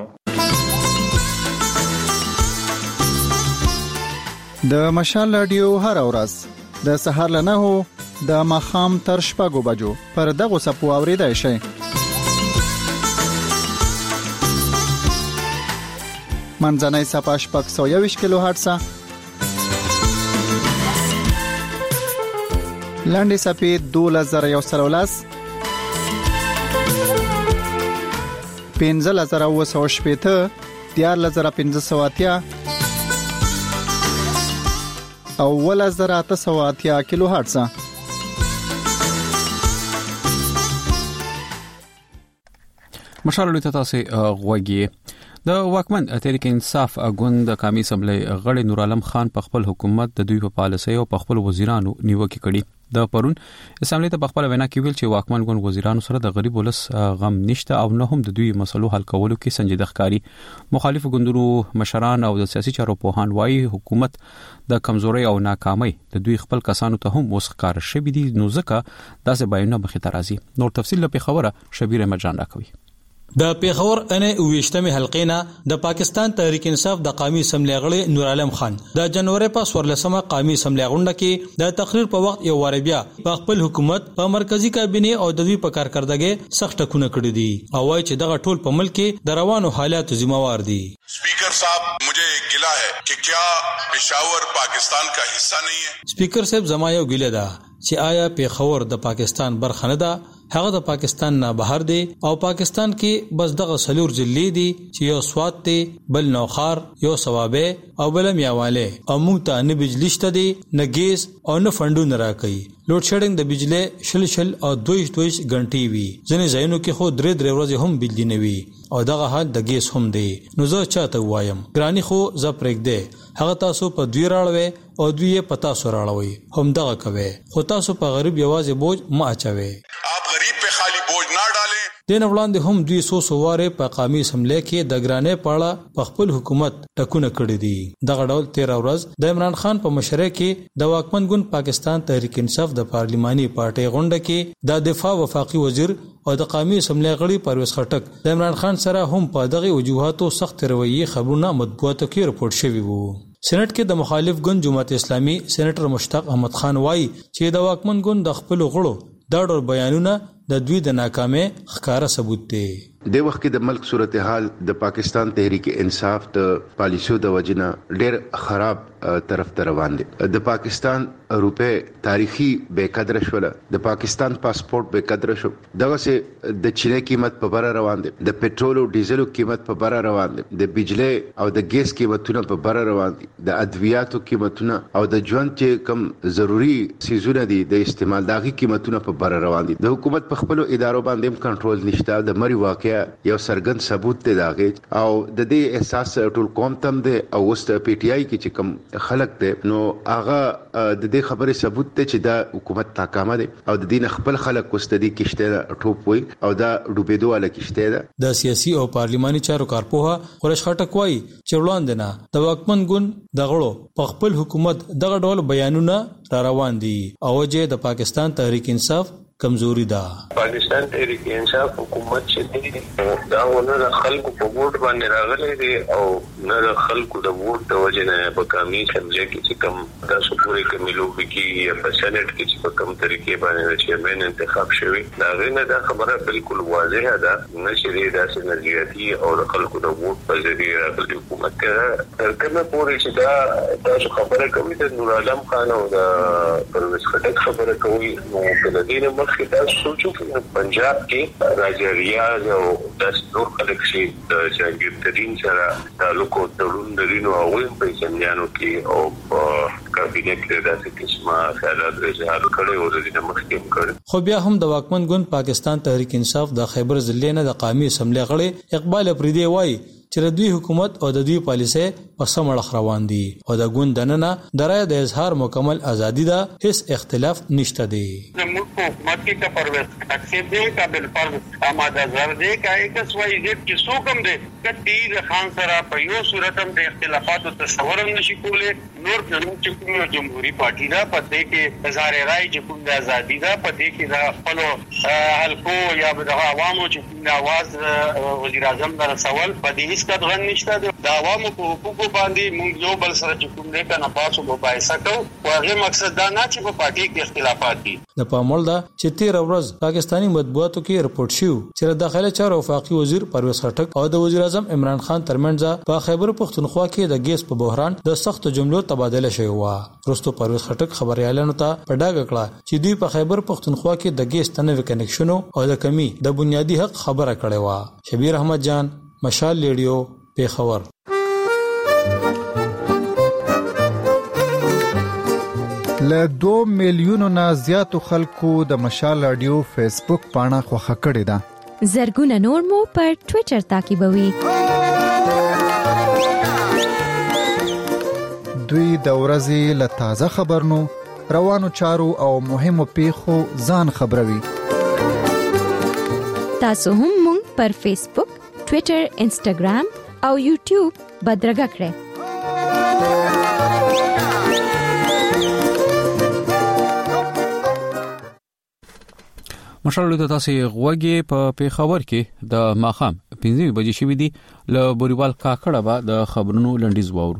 د مشال رادیو هر ورځ د سهار له 9 د ماخام تر شپږو بجو پر دغه سپو اوریدای شي. منځنۍ صفه شپږ 120 کیلو هرتز، لاندې صفه 2113 15980 14580 او 1880 کیلو هرتز. مشال لته تاسو غوږی د واکمن تحریک انصاف غوند قومي اسمبلی غړي نور عالم خان په خپل حکومت د دوی په پالیسي او په خپل وزیرانو نیوکه کړي. د پرون اسمبلی ته په خپل وینا کې ویل چې واکمن غوند وزیرانو سره د غریب ولس غم نشته او نه هم د دوی مسلو حل کولو کې سنجیده ښکاری. مخالف غوندونو مشران او د سیاسي چارو پوهان وايي حکومت د کمزوري او ناکامۍ د دوی خپل کسانو ته هم وسخکار شوی دي نو ځکه داسې بیانونه مخې ته راځي. نور تفصیل په خبره شبیر احمد جان راکوي. د پیښور ان 28مه حلقې نه د پاکستان تحریک انصاف د قومي اسمبلی غړي نور عالم خان د جنوري په 14مه قومي اسمبلی غونډه کې د تقریر په وخت یو وار بیا په خپل حکومت په مرکزی کابینه او د دوی په کارکردګۍ سخت ټکونه کړی دي او وايي چې دغه ټول په ملک کې د روانو حالاتو ذمہوار دي. स्पीकर साहब मुझे गिला है कि क्या पेशावर पाकिस्तान का हिस्सा नहीं है. स्पीकर साहब زما یو ګیله ده چې آیا پیښور د پاکستان برخه نه ده. هغه د پاکستان نه بهر دی او پاکستان کې بس دغه سلور ضلع دي چې یو سوات دی بل نوخار یو ثوابه او بل میاواله او موږ ته نه بجلی شته دي نه ګیس او نه فندونه راکړي. لوډ شیډینګ د بجلی شل او 22 غنټې وي. ځینې ځایونو کې خو 3 ورځې هم بجلی نه وي او دغه حال د ګیس هم دی. نو زه چاته وایم ګرانی خو ز پرېګ دی هغه تاسو په دوی راړوي او دوی په تاسو راړوي هم دغه کوي خو تاسو په غریب یوازې بوج ما اچوي. دین وړاندې هم دوی سواره په قومي اسمبلی کې د ګرانې پاړه په خپل حکومت ټکونه کړی دي. دغه ډول 13 ورځ د عمران خان په مشرۍ کې د واکمن ګوند پاکستان تحریک انصاف د پارلیماني پارټي غونډه کې د دفاع وفاقي وزیر او د قومي اسمبلی غړي پرویز خټک د عمران خان سره هم په دغه وجوهاتو سخت رویه خبرونه مطبوعاتو کې رپورټ شوی وو. سېنات کې د مخالف ګوند جماعت اسلامي سېنیټر مشتاق احمد خان وایي چې د واکمن ګوند د خپل غړو دا ډول بیانونه د دوی د ناکامۍ ښکارا ثبوت دی. د وخت کې د ملک صورتحال د پاکستان تحریک انصاف د پالیسیو د وجنه ډېر خراب طرف ته روان دي. د پاکستان روپې تاریخي بے قدر شول، د پاکستان پاسپورت بے قدر شو، دغه سه د چینه قیمت په بره روان دي، د پټرول او ډیزل قیمت په بره روان دي، د بجلی او د ګیس قیمتونه په بره روان دي، د ادویاتو قیمتونه او د ژوند چې کم ضروری سيزونه دي د استعمال دغه قیمتونه په بره روان دي. د حکومت په خپل ادارو باندې کنټرول نشته. د مری واقع یو سرګند ثبوت دی داغه او د دې احساس ټول قوم تم دی او وست پی ټی آی کې چې کم خلک دی نو هغه د دې خبرې ثبوت دی چې دا حکومت ناکامه دی او د دین خپل خلک کوستدي کشته ټوپ وي او دا ډوبېدو والا کشته ده. د سیاسي او پارلماني چارو کارپوها قریش خټک وایي چې وړاندې نه د واکمن ګوند د غړو په خپل حکومت دغه ډول بیانونه را روان دي او چې د پاکستان تحریک انصاف کمزوري ده. پاکستان تحریک انصاف حکومت چې دا ونه د خلکو په ووټ باندې راغلي دي او نه د خلکو د ووټ د وجه نه په قومي اسمبلی کې چې کوم تاسو پورې کمیلو کې یا په سېنات کې چې په کوم طریقې باندې چیرمن انتخاب شوی دا غینه دا خبره بالکل واضحه ده نه چې دا سنجیاتی او د خلکو د ووټ په ذریعہ راغلي حکومت تر کومه پورې چې دا تاسو خبره کوي د نور عالم خان او د پرویز خټک خبره کوي نو په دې مخکې تاسو سوچو چې پنجاب کې راځي ریاض او د نور خلک چې د جنگیر ترين سره تعلق او تړون لري نو هغه په سمجانو کې او کابینه کې د قسمه خیالات اظهار کړي او د دې مخکې کړي. خو بیا هم د واکمن ګوند پاکستان تحریک انصاف د خیبر ضلع نه د قومي اسمبلی غړي اقبال افریدی وایي چې د دوی حکومت او د دوی پالیسي په سم اړخ روان دي او د ګوند دننه د رائے د اظهار مکمل ازادي ده، هیڅ اختلاف نشته دی. حکومت کی پرورش تقسیم دے کا بالفرض آمادہ زر دے کا ایک سوئی زیب کی سوکم دے کتیر خان سرا پیو صورتم دے اختلافات و تصورم نشکولے نور پھرون چکم جمہوری پارٹی دا پتے کے اظہار رائے چکم دا ازادی دا پتے کے دا پلو حلقو یا دا عوامو چکم دا آواز وزیر اعظم دا سوال پتے اس کا دغن نشتا دے دا عوامو کو حقوقو باندی مونگ جو بل سر چکم دے کا نفاسو مباحثہ کو واغی مقصد دا نا چکو پارٹی کے اختلافات دی. د پامول دا چې 13 ورځ پاکستانی مطبوعاتو کې رپورټ شو چې د داخله چارو وفاقي وزیر پرویز خټک او د وزیر اعظم عمران خان ترمنځ په خیبر پختونخوا کې د ګیس په بحران د سخت جملو تبادله شوی و. وروسته پرویز خټک خبريالانو ته په ډاګه کړه چې دوی په خیبر پختونخوا کې د ګیس تنوي کنیکشنو او د کمی د بنیادی حق خبره کړې و. شبیر احمد جان، مشال ریډیو، پیښور. له 2 میلیونو نه زیاتو خلکو د مشال رادیو فیسبوک پاڼه خوښه کړې ده. زرګونه نور مو پر ټوئیټر تعقیبوي. دوی د ورځې له تازه خبرونو، روانو چارو او مهمو پیښو ځان خبروي. تاسو هم موږ پر فیسبوک، ټوئیټر، انسټاګرام او یوټیوب بدرګه کړئ. مشال ته تاسو غوږی په پیښور کې د ماخام 15 بجې شوې دي ل بوریوال کاکړه با د خبرونو لنډیز وورو.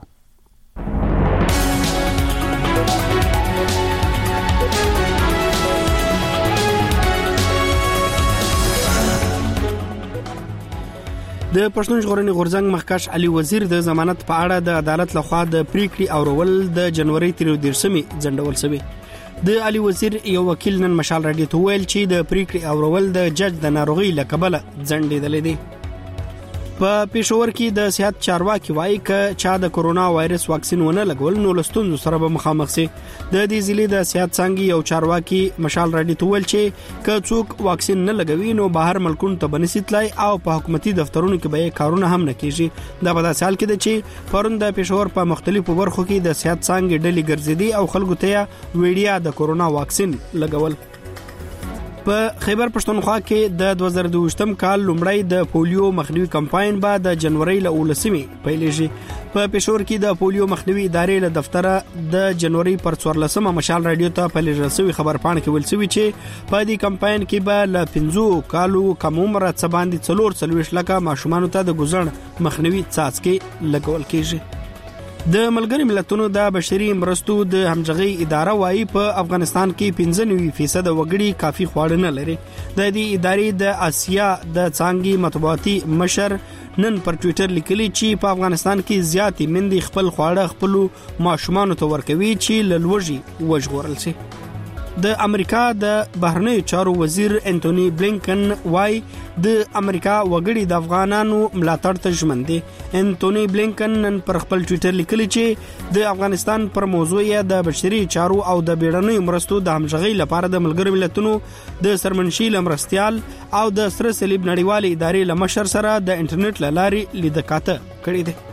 د پښتون ژغورنې غورځنګ مخکښ علي وزیر د ضمانت په اړه د عدالت لخوا د پریکړې اورول د جنوري 13 ځنډول شوی. د علي وزیر یو وکیل نن مشال راډیو ته ویل چې د پریکړې اورول د جج د ناروغي لکبله ځنډېدل دي. په پېښور کې د صحت چارواکي وایي ک چا د کورونا وایرس واکسین ونه لګول نو لستون سره به مخامخ سي. د دې ضلع د صحت څنګه یو چارواکي مشال راډیو ته ویل چې ک څوک واکسین نه لګوي نو بهر ملکونو ته بنسیتلای او په حکومتي دفترونو کې به کارونه هم نه کیږي. دا په داسې حال کې ده چې پرون د پېښور په مختلفو برخو کې د صحت څنګه ډلې ګرځېدي او خلکو ته ویډیا د کورونا واکسین لګول. په خیبر پښتونخوا کې د 2022م کال لومړی د پولیو مخنیوي کمپاین به د جنوري ل 19 پیلېږي. په پېښور کې د پولیو مخنیوي ادارې له دفتره د جنوري پر 14 مشال راډیو ته په لږه خبر پاڼه کې ویل شوی چې په دې کمپاین کې به ل 15 کالو کم عمر څخه باندې 4 لکه ماشومان ته د ګزړ مخنیوي څاڅکي لګول کېږي. د ملګری ملتونو د بشري مرستو د همغږي اداره وايي په افغانستان کې 95% وګړي کافي خواړه نه لري. د دې ادارې د آسیا د څنګه مطبوعاتي مشر نن پر ټوئیټر لیکلي چې په افغانستان کې زیاتې مندي خپل خواړه خپل ماشومان ته ورکوي چې لوړږي وژغورل شي. د امریکا د بهرنیو چارو وزیر انټونی بلینکن وايي د امریکا وګړي د افغانانو ملاتړ ته ژمن دي. انټونی بلینکن نن پر خپل ټوئیټر لیکلي چې د افغانستان پر موضوع د بشري چارو او د بیړنیو مرستو د همغږي لپاره د ملګرو ملتونو د سرمنشي لمرستيال او د سره صلیب نړیوال ادارې لمشر سره د انټرنیټ لارې لیدکاته کړې ده.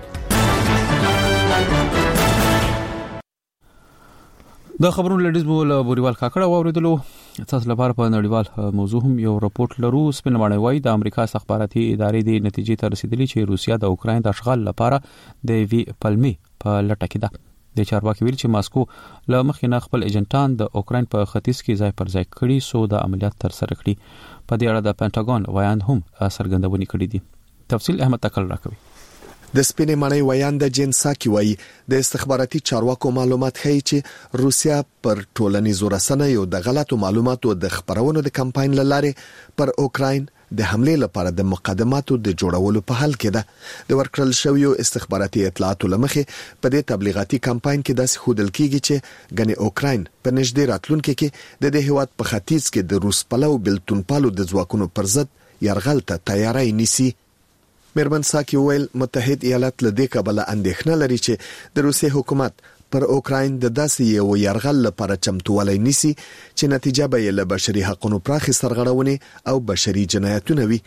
د خبرونو لډیز بوله بوریوال کاکړه واوریدلو. تاسو لپاره په نړیوال موضوع هم یو راپورټ لرو. سپینمانه وای د امریکا استخباراتي ادارې د نتیجې ته رسیدلی چې روسیا د اوکراین د اشغال لپاره د وی پلمي په لټه کې ده. د چارواکي ویل چې ماسکو له مخکې نه خپل ایجنټان د اوکراین په ختیځ کې ځای پر ځای کړي سو د عملیات تر سره کړي. په دې اړه د پینټاګون وایاند هم څرګندونې کړې دي. تفصیل احمد تکل راکوي. د سپینې مړۍ ویاند جنساکي وایي د استخباراتي چارواکو معلومات ښیي چې روسیا پر ټولنیزو رسنیو د غلطو معلوماتو د خبرونو د کمپاین لاره پر اوکراین د حمله لپاره د مقدماتو د جوړولو په حال کې ده. د ورکړل شویو استخباراتي اطلاعاتو لمخې په دې تبلیغاتي کمپاین کې داسې خودل کیږي چې غني اوکراین په نږدې راتلونکو کې د دې هیواد په ختیځ کې د روس پلو بلتون پالو د ځواکونو پر ضد یرغل ته تیاری نیسي. میرمن ساکي ویل متحد ایالات له دې کبله اندېښنه لري چې د روسي حکومت پر اوکراین د داسې یو یرغل لپاره چمتووالی نیسي چې نتیجه به یې له بشري حقوقو پراخي سرغړونې او بشري جنایتونه وي.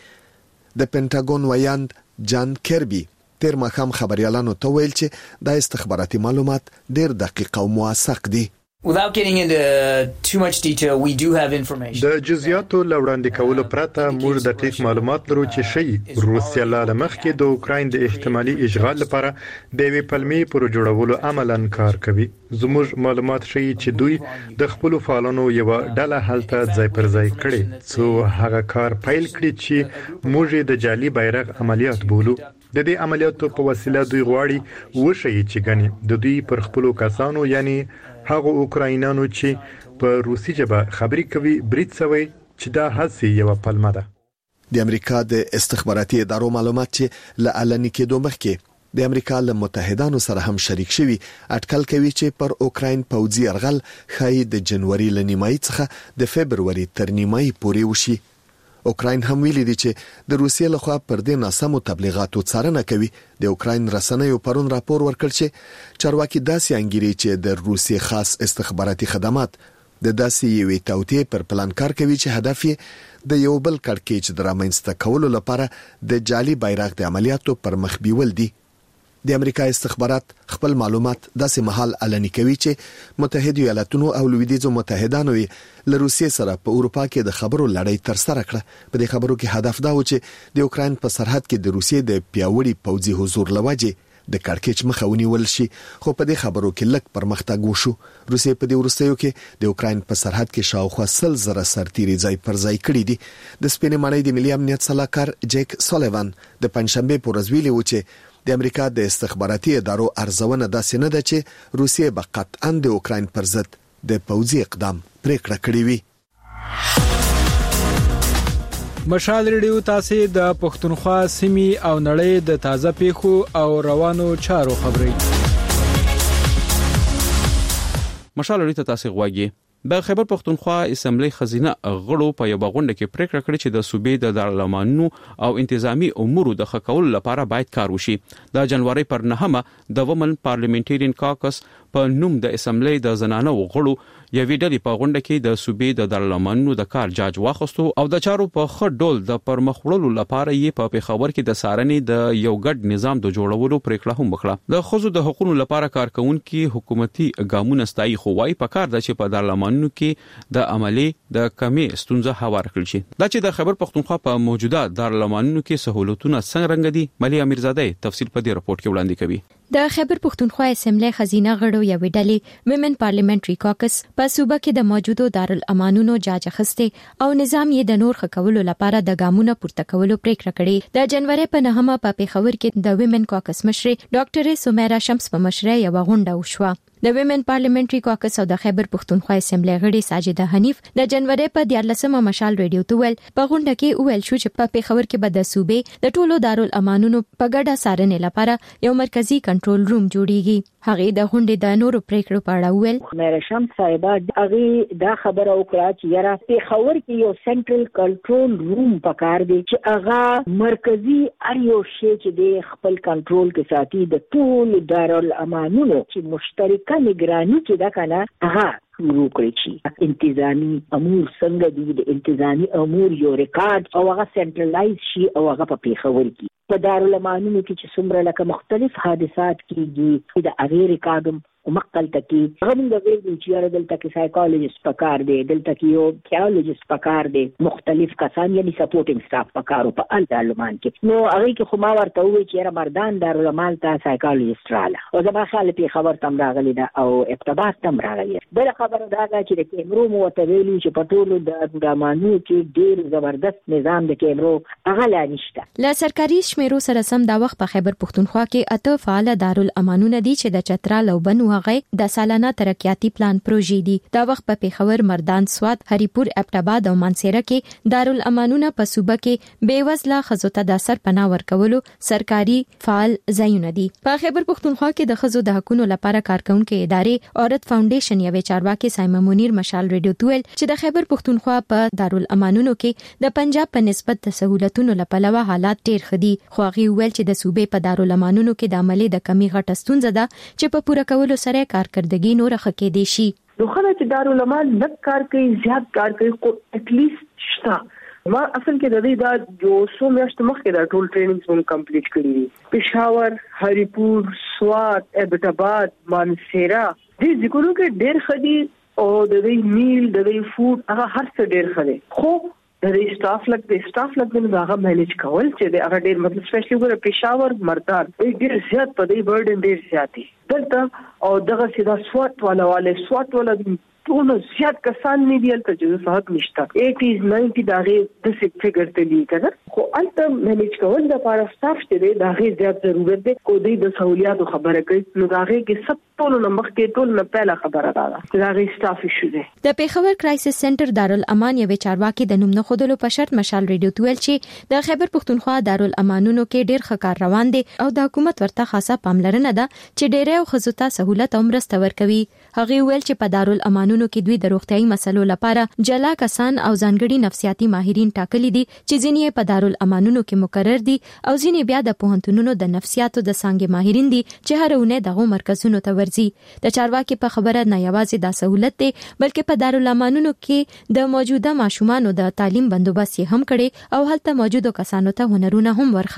د پینټاګون ویاند جان کیربي تیر مخام خبريالانو ته ویل چې د استخباراتي معلومات ډېر دقیق او موثق دي. Without getting into too much detail, we do have information. د جزئیاتو لوړاندې کولو پرته موږ دقیق معلومات لرو چې شی روسیا له مخکې د اوکراین د احتمالي اشغال لپاره د وی پلمي پر جوړولو عملاً کار کوي. زموږ معلومات شي چې دوی د خپل فعالانو یو ډله هلته ځای پر ځای کړي څو هغه کار پیل کړي چې موږ د جعلي بیرغ عملیات بولو. د دې عملیاتو په وسیله دوی غواړي وشي چې غني د دوی پر خپل کسانو یعنی هغه اوکراینانو چې په روسي ژبه خبري کوي برید سوي چې دا هڅه یو پلمه ده. د امریکا د استخباراتي ادارو معلومات چې له علني کېدو مخکې د امریکا له متحدانو سره هم شریک شوي اټکل کوي چې پر اوکراین پوځي يرغل خای د جنوري ل نیمایي څخه د فبرवरी تر نیمایي پورې وشي. اوکراین هم ویلي دي چې د روسیې لخوا پر دې ناسمو تبلیغاتو څارنه کوي. د اوکراین رسنیو پرون راپور ورکړ چې چارواکي داسې انګیري چې د روسیې خاص استخباراتي خدمات د داسې یوې توطئې پر پلان کار کوي چې هدف یې د یو بل کړکېچ درامنځته کولو لپاره د جعلي بیرغ د عملیاتو پر مخ بیول دي. د امریکا استخبارات خپل معلومات داسې محل علني کوي چې متحده ایالاتونو او لویدیځو متحدانو له روسیې سره په اروپا کې د خبرو لړۍ تر سره کړه. په دې خبرو کې هدف دا و چې د اوکراین په سرحد کې د روسیې د پیاوړي پوځي حضور لوجه د کړکېچ مخه ونیول شي، خو په دې خبرو کې لږ پرمختګ وشو. روسیې په دې وروستیو کې د اوکراین په سرحد کې شاوخوا 100,000 سرتیري ځای پر ځای کړي دي. د سپینې ماڼۍ د ملي امنیت سلاکار جیک سولیوان د پنځشنبه په ورځ ویلي و چې د امریکا د استخباراتي ادارو ارزونه داسې نه ده چې روسیې به قطعاً د اوکراین پر ضد د پوځي اقدام پریکړه کړې وي. مشال ریډیو تاسو د پښتونخوا سیمې او نړۍ د تازه پیښو او روانو چارو خبري. مشال ریډیو تاسو غواګي د خیبر پښتونخوا اسمبلی خزینه غړو په یو غونډه کې پریکړه کړې چې د صوبې د دارالمانونو او انتظامی امور د ښه کولو لپاره باید کار وشي. د جنوري پر 9 د وومن پارلیمنټریان کاکس په نوم د اسمبلی د زنانه غړو یوې ډلې په غونډه کې د صوبې د دارالمانونو د کار جاج واخستو او د چارو په خړ ډول د پرمخ وړلو لپاره یې په پیښور کې د سارنې د یو ګډ نظام د جوړولو پریکړه هم وکړه. د خزو د حقوقو لپاره کارکونکو حکومتي ګامونه ستایي خو وايي په کار د چې په دارالمانونو کې د عملی د کمی ستونزه هوار کړل شي. دا چې د خیبر پښتونخوا په موجوده دارالمانونو کې سہولتونه څنګه رنګ دي، ملي امیرزاده تفصیل په دې رپورت کې وړاندې کوي. د خیبر پښتونخوا اسمبلی خزینه غړو یوې ډلې ویمن پارلیمنټري کاکس په صوبه کې د موجودو دارالامانونو جاج اخیسته او نظام یې د نور خکولو لپاره د ګامونو پورته کولو پریکړه کړې. د جنوري په 9 په پیښور کې د ویمن کاکس مشر ډاکټر سمیرا شمس په مشرۍ یو غونډه وشوه. د ویمن پارلیمنټري کاکس او د خیبر پښتونخوا اسمبلی غړي ساجده حنیف د جنوري په 14 مشال ریډیو توول په غونډه کې ویل شو چې په پیښور کې به د صوبې د ټولو دارالامانونو په ګډه څارنې لپاره یو مرکزی کنټرول روم جوړیږي. هغه د غونډې د نورو پریکړو په اړه ویل. مرشم صاحب هغه دا خبره وکړه چې یاره پیښور کې یو سنټرل کنټرول روم پکار دی چې هغه مرکزی اړیو شي چې د خپل کنټرول کې ساتي د ټولو دارالامانونو چې مشترکه نگرانی کې دا کنه هغه شروع کړی شي. انتظامی امور څنګه دي، د انتظامی امور یو ریکارډ او هغه سنټرلایز شي او هغه په پیښور کې په دارالمانونو کې چې څومره لکه مختلف حادثات کیږي د هغه ریکارډ مقل تکي هغه موږ ویل چې یاره دلته کې سایکالوجیست پکار دی، دلته کې یو تھیولوجیست پکار دی، مختلف کسان یعنی سپورټینګ سټاف پکارو په دارالمان کې. نو هغه کې خو ما ورته وی چې یاره مردان دارالمان ته سایکالوجیست رااله او زما خاله په خبر تم راغلی دا او اقتباس تم راغلی. بل خبره دا چې د کیمرو مو ته ویلي چې په ټولو دارالمانو کې ډیر زبردست نظام د کیمرو هغه لا نشته. ل سرکاري شمیرو سره سم دا وخت په خیبر پښتونخوا کې اته فعال دارالامانونه دي چې د چترال او بنو هغه د سالانه ترقیاتی پلان پروژې دي. دا وخت په پیښور، مردان، سوات، هریپور، ابټاباد او منصیره کې دارالامانونه په صوبه کې بیوزله خزو ته د سرپناه ورکولو سرکاري فعال ځایونه دي. په خیبر پښتونخوا کې د خزو د حقوقو لپاره کارکونکو ادارې عورت فاونډیشن یوې چارواکي سایمه منیر مشال ریډیو تویل چې د خیبر پښتونخوا په دارالامانونو کې د پنجاب په نسبت د سہولتونو لپاره حالات ډیر خدي. خو هغه ویل چې د صوبې په دارالامانونو کې د عملي د کمی غټه ستونزه ده چې په پوره کولو سره کارکردګي نور خکې دي شي. نو خلک چې دارالمان نه کار کوي، زیات کار کوي، کو اټ لیست شتا ما اصل کې د دې دا جو سو میاشتې مخکې دا ټول ټریننګز هم کمپلیټ کړی دي. پېښور، هریپور، سوات، ابټاباد، مانسیرا دې ځکونو کې ډېر خدي او د دې میل د دې فود هغه هر څه ډېر خدي. خو د سټاف لګ د هغه مینیج کول چې د هغه ډېر مطلب سپیشلی ګوره پېښور، مردان ډېر زیات په دې برډن ډېر زیات دي دلته او دغه سیدا سوات والا ټول زیات کسان نه دی البته چې صحت نشته 80s 90 دغه د فګر ته لیکنه خو البته مینیج کول د لپاره سټاف چې دغه زیات ضرورت دی کو د سہولیات خبره کوي نو دغه کې سب ټول نمبر کې ټول نه پهلا خبره ده چې دغه سټاف شو دی. د پیښور کرایسس سنټر دارالامان یوې چارواکي د نوم نه خودلو په شرط مشال ریډیو تویل چې د خیبر پښتونخوا دارالامانونو کې ډیر ښه کار روان دي او د حکومت ورته خاصه پاملرنه ده چې ډیره او خصوصا سہولت او مرسته ورکوي. هغه ویل چې په دارالامانونو کې دوی د روغتيایي مسلو لپاره جلا کسان او ځانګړي نفسیاتي ماهرین ټاکلي دي چې ځینې په دارالامانونو کې مقرر دي او ځینې بیا د پوهنتونونو د نفسیاتو د څنګه ماهرین دي چې هر اونۍ دغه مرکزونو ته ورځي. د چارواکي په خبره نه یوازې د سہولت دي بلکې په دارالامانونو کې د موجوده ماشومانو د تعلیم بندوبست هم کړي او هلته موجودو کسانو ته هنرونه هم ورخي.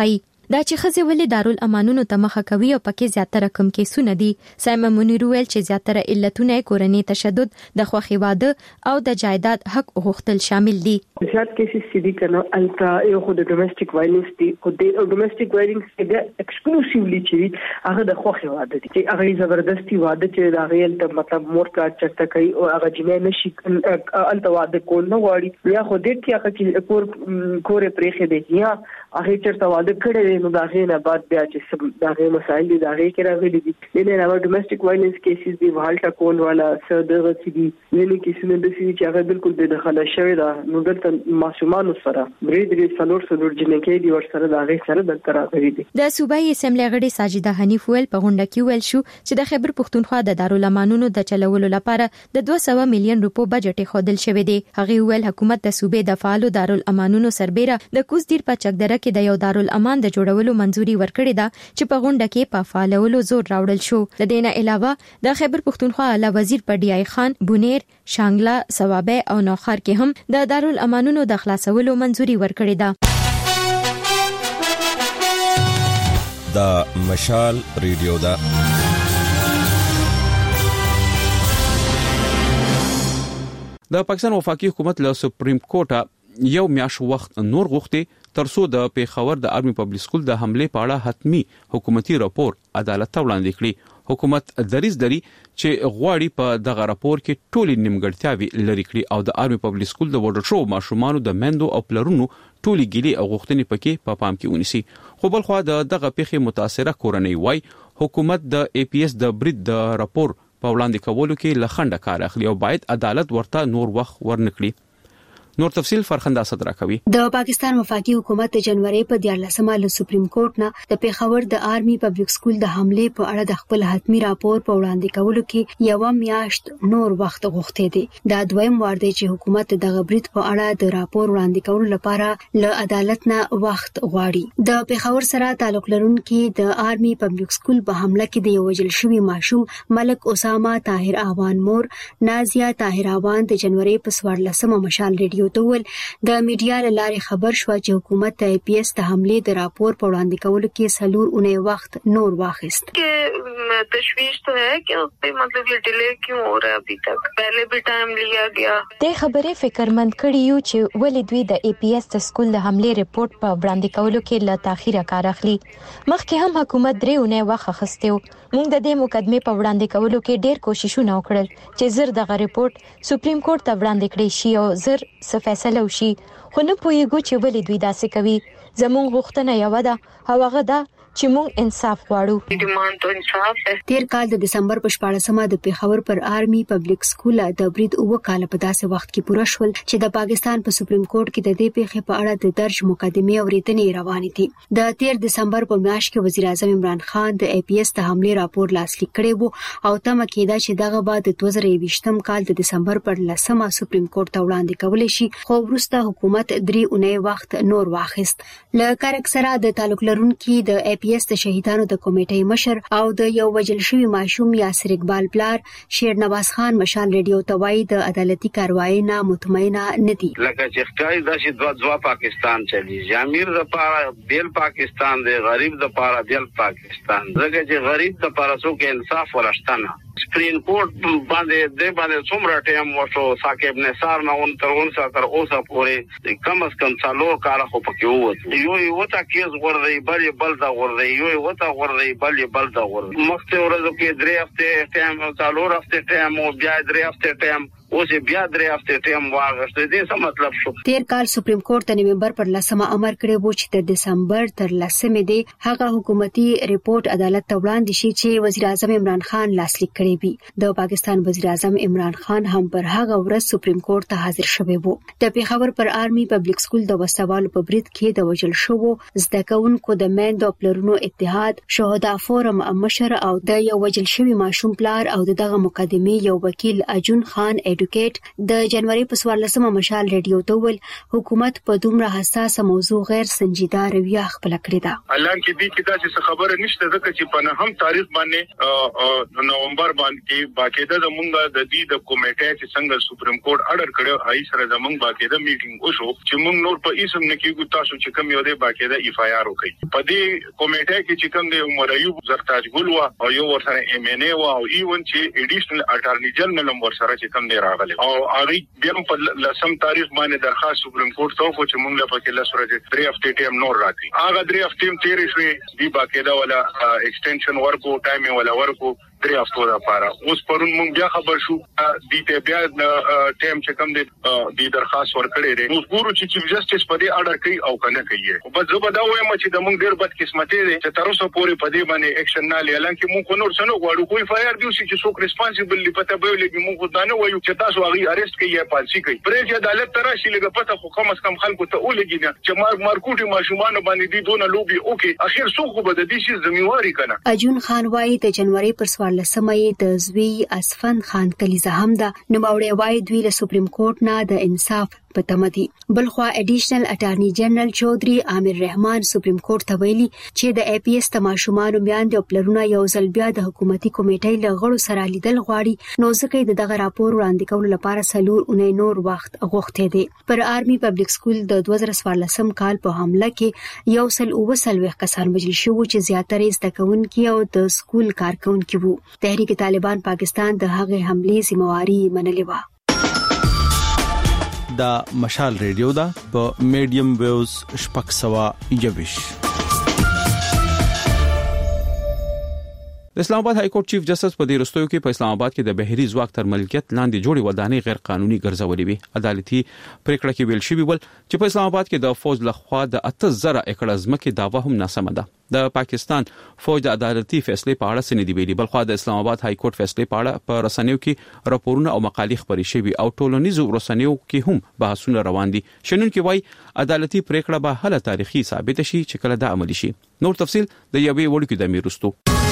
دا چې خزه ولې دارالامانونو ته مخه کوي او پکې زیاتره کم کیسونه دي. سایمه منیر ویل چې زیاتره علتونه کورنۍ تشدد، د خوخي واده او د جایداد حق غوښتل شامل دي. زیات کیسز سړي کنه الټا یو خو د ډومېسټک وایلنس دی، خو د ډومېسټک وایلنس د ایکسکلوسیولی چې هغه د خوخي واده دي، چې هغه زبردستی واده چې دا غیل ته مطلب مور کا چرته کوي او هغه جنې نشي الټا واده کول نه غواړي، یا خو دې کې هغه چې کور پرېخې دی یا هغه چرته واده کړی نو دا غینه بعد بیا چې دا غي مسائل دي دا غي کې راغلي دي. نه نه ډومېسټک وایلنس کیسز دی والټا کول والا سردغه چې دي نه کیسونه د سې چې هغه بالکل د دخله شوی دا نو دلته ماشومان سره برېدري سلور جنې کې دی ور سره دا غي سره دلته راغلي دي. د صوبایي اسمبلی غړي ساجده حنیف ویل په غونډه کې ویل شو چې د خیبر پښتونخوا د دارالامانونو د چلولو لپاره د 200 میلیون روپو بجټ خودل شوی دی. هغه ویل حکومت د صوبې د فعالو دارالامانونو سربېره د کوزدیر په چکدره کې د یو دارالامان د جوړولو منځوري ورکړې ده چې په غونډه کې په فعالولو زور راوړل شو. د دې نه علاوه د خیبر پښتونخوا اعلی وزیر په ډی آی خان، بونیر، شانګلا، سوابه او نوخار کې هم د دارالامانونو د خلاصولو منځوري ورکړې ده. د مشال ریډیو دا د پاکستان وفاقي حکومت له سپریم کورټ یو میاش وخت نور غوښتي ترڅو د پیښور د آرمي پبلک سکول د حمله په اړه حتمی حکومتي راپور عدالت ته وړاندې کړي. حکومت دریز لري چې غواړي په دغه راپور کې ټولې نیمګړتیاوې لري کړي او د آرمي پبلک سکول د وډر شو ماشومانو د مندو او پلرونو ټولې ګيلي او غوښتنې پکې په پام کې ونیسي. خو بل خو دغه پیښې متاثره کورنۍ وای حکومت د ای پی ایس د برید د راپور په وړاندې کولو کې لخنډه کار اخلي او باید عدالت ورته نور وخت ورنکړي. نور تفصيل فرخنده صدرا کوي. د پاکستان وفاقي حکومت د جنوري په 14مه له سپریم کورټ نه د پیښور د آرمي پبلک سکول د حمله په اړه د خپل حتمی راپور په وړاندې کولو کې یو میاشت نور وخت غوښتي دي. دا دویم وار دی چې حکومت د غبرید په اړه د راپور وړاندې کولو لپاره له عدالت نه وخت غواړي. د پیښور سره تعلق لرونکي د آرمي پبلک سکول په حمله کې د یو وژل شوی ماشوم ملک اسامه طاهر اوان مور نازیه طاهر اوان د جنوري په 14مه مشال ریډیو ول د میډیا لارې خبر شو چې حکومت د ای پی ایس د حمله د راپور په وړاندې کولو کې سلور اونۍ وخت نور واخیست. تشویش تو ہے کہ اس پہ مطلب یہ ڈیلے کیوں ہو رہا ہے ابھی تک، پہلے بھی ټایم لیا گیا. د خبرې فکرمند کړي یو چې ولې دوی د ای پی ایس د سکول د حمله ریپورت په وړاندې کولو کې له تاخير کار اخلي. مخکې هم حکومت درې اونۍ وخت اخیستو. موږ د دې مقدمه په وړاندې کولو کې ډېر کوششونه وکړل چې زر دغه ریپورت سپریم کورټ ته وړاندې کړي شي او زر څه فیصله وشي، خو نه پوهیږو چې ولې دوی داسې کوي. زموږ غوښتنه یو ده او هغه ده چې موږ انصاف غواړو. ډیماند ته انصاف ده. تیر کال د دسمبر په 14مه د پیښور پر آرمي پبلک سکول د برید او کال په داسې وخت کې پوره شول چې د پاکستان په سپریم کورټ کې د دې پیښې په اړه د درج مقدمه اوریدنې روانې دي. د تیر دسمبر په میاشت کې وزیر اعظم عمران خان د ای پی ایس د حمله راپور لاسلیک کړی وو او تمه کېده چې دغه بعد د 2020م کال د دسمبر پر 10مه سپریم کورټ ته وړاندې کولای شي، خو وروسته حکومت 3 اونۍ وخت نور واخیست. له کارک سره د تعلق لرونکي د ای پی ایس د شهیدانو د کمیټې مشر او د یو وجل شوی ماشوم یاسر اقبال پلار شیر نواز خان مشال ریډیو ته وایي د عدالتي کاروایی نه مطمئنه نه دي. لکه چې ښکاري دا چې دوا پاکستان چلی امیر د پاره بیل پاکستان دی، غریب د پاره بیل پاکستان. زګه چې غریب د پاره څوک انصاف ورشتنه سپریم کورټ باندې څومره ټایم وشو ساکب نثار نه اون تر اوسه پورې کم از کم څلور کال خو پکې ووت. یو تا کیس ورځي بل دا ورځي یو وتا ورځي بل دا ورځي مخته ورځو کې 3 هفته ټایم څلور هفته ټایم او بیا 3 هفته ټایم اوس بیا 3 هفته ټایم واغسته. دې څه مطلب شو؟ تیر کال سپریم کورټ د نومبر پر 10مه امر کړی و چې د دسمبر تر 10مې دی هغه حکومتي ریپورت عدالت ته وړاندې شي چې وزیر اعظم عمران خان لاسلیک کړی وي. د پاکستان وزیر اعظم عمران خان هم پر هغه ورځ سپریم کورټ ته حاضر شوی وو. د پیښور پر آرمي پبلک سکول د وسوالو په برید کې د وژل شوو زده کوونکو د میندو پلرونو اتحاد شهدا فورم مشر او د یو وژل شوی ماشوم پلار او دغه مقدمه یو وکیل اجون خان ایډوکیټ د جنوري په 14مه مشال ریډیو ته ویل حکومت په دومره حساسه موضوع غیر سنجیده رویه خپل کړې ده. حالانکه دې کې دا خبره نشته ځکه چې په نهم تاریخ باندې نومبر باندې باقاعده زمونږ د دې د کمیټې چې څنګه سپریم کورټ اډر کړو آی سره زمونږ باقاعده میټینګ وشو چې موږ نور په اسم نه کېږو تاسو چې کوم یو دی باقاعده اف آی آر وکړي. په دې کمیټې کې چې کوم دی عمر ایوب زرتاج ګل او یو ورسره ایم ان ای او ایون چې ایډیشنل اټارنی جنرال ورسره چې کوم دی راغلی او هغه بیا په لسم تاریخ باندې درخواست سپریم کورټ ته وکړ چې موږ له پکې لس ورځې 3 هفته ټیم نور راکړي. هغه 3 هفته تیر شوې دی باقاعده ولا ایکسټنشن ورکو ټایم ولا ورکو 3 هفتو لپاره. اوس پرون موږ بیا خبر شو د دې بیا ټیم چې کوم دی درخواست ورکړي دی. نو ګورو چې چیف جسټس په دې اډر کوي او کنه کوي. په ځبه دا وایم چې د موږ ډېر بد قسمتي دي چې تر اوسه پورې په دې باندې اکشن نه لري چې موږ نور څنګه غواړو کوئی فایر دیو چې څوک ریسپانسیبل دی پته به لګي موږ دا نه وایو چې تاسو هغه اریسټ کوي یا پالسي کوي. پرې عدالت تراشي لګه پته خو کم از کم خلکو ته ولګي نه چې مارکوټي ماشومان باندې دي دونه لوبي اوکي اخر څوک به د دې شي ذمہواری کنه. اجون خان وايي د جنوري پر 14مه د زوی اسفند خان کلیزه هم ده. نوموړی وايي دوی له سپریم کورټ نه د انصاف په تمه دي. بلخوا ایډیشنل اټارنی جنرال چودري عامر رحمان سپریم کورټ ته ویلي چې د ای پی ایس تماشومان میاندې او پلرونه یو ځل بیا د حکومتي کمیټې له غړو سره لیدل غواړي نو ځکه د دغه راپور وړاندې کولو لپاره سلور اونۍ نور وخت غوښتي دي. پر آرمي پبلک سکول د 2014 کال په حمله کې یو سل اوسلوي کسان وژل شو چې زیاتره زده کوونکي او د سکول کارکونکي وو. تحریک طالبان پاکستان د هغه حملې ذمہواری منلې و. دا مشال ریډیو دا په میډیم ویوز شپږ سوا یوش. د اسلام آباد های کورټ چیف جسټس په دې رستوي کې په اسلام آباد کې د بهري ځواک تر ملکیت لاندې جوړې ودانۍ غیر قانوني ګرځولې وي. عدالتي پریکړه کې ویل شوی ول چې په اسلام آباد کې د فوج لخوا د 8000 ایکړ ځمکې داوا هم ناسمه ده. د پاکستان فوج د عدالتي فیصله په اړه سندې ویلي. بلخو د اسلام آباد های کورټ فیصله په اړه په رسنیو کې راپورونه او مقالې خبرې شوي او ټولنیزو رسنیو کې هم بحثونه روان دي. شنونکي وایي عدالتي پریکړه به هله تاریخي ثابت شي چې کله دا عملي شي. نور تفصيل د یوې وړکې د میرستو.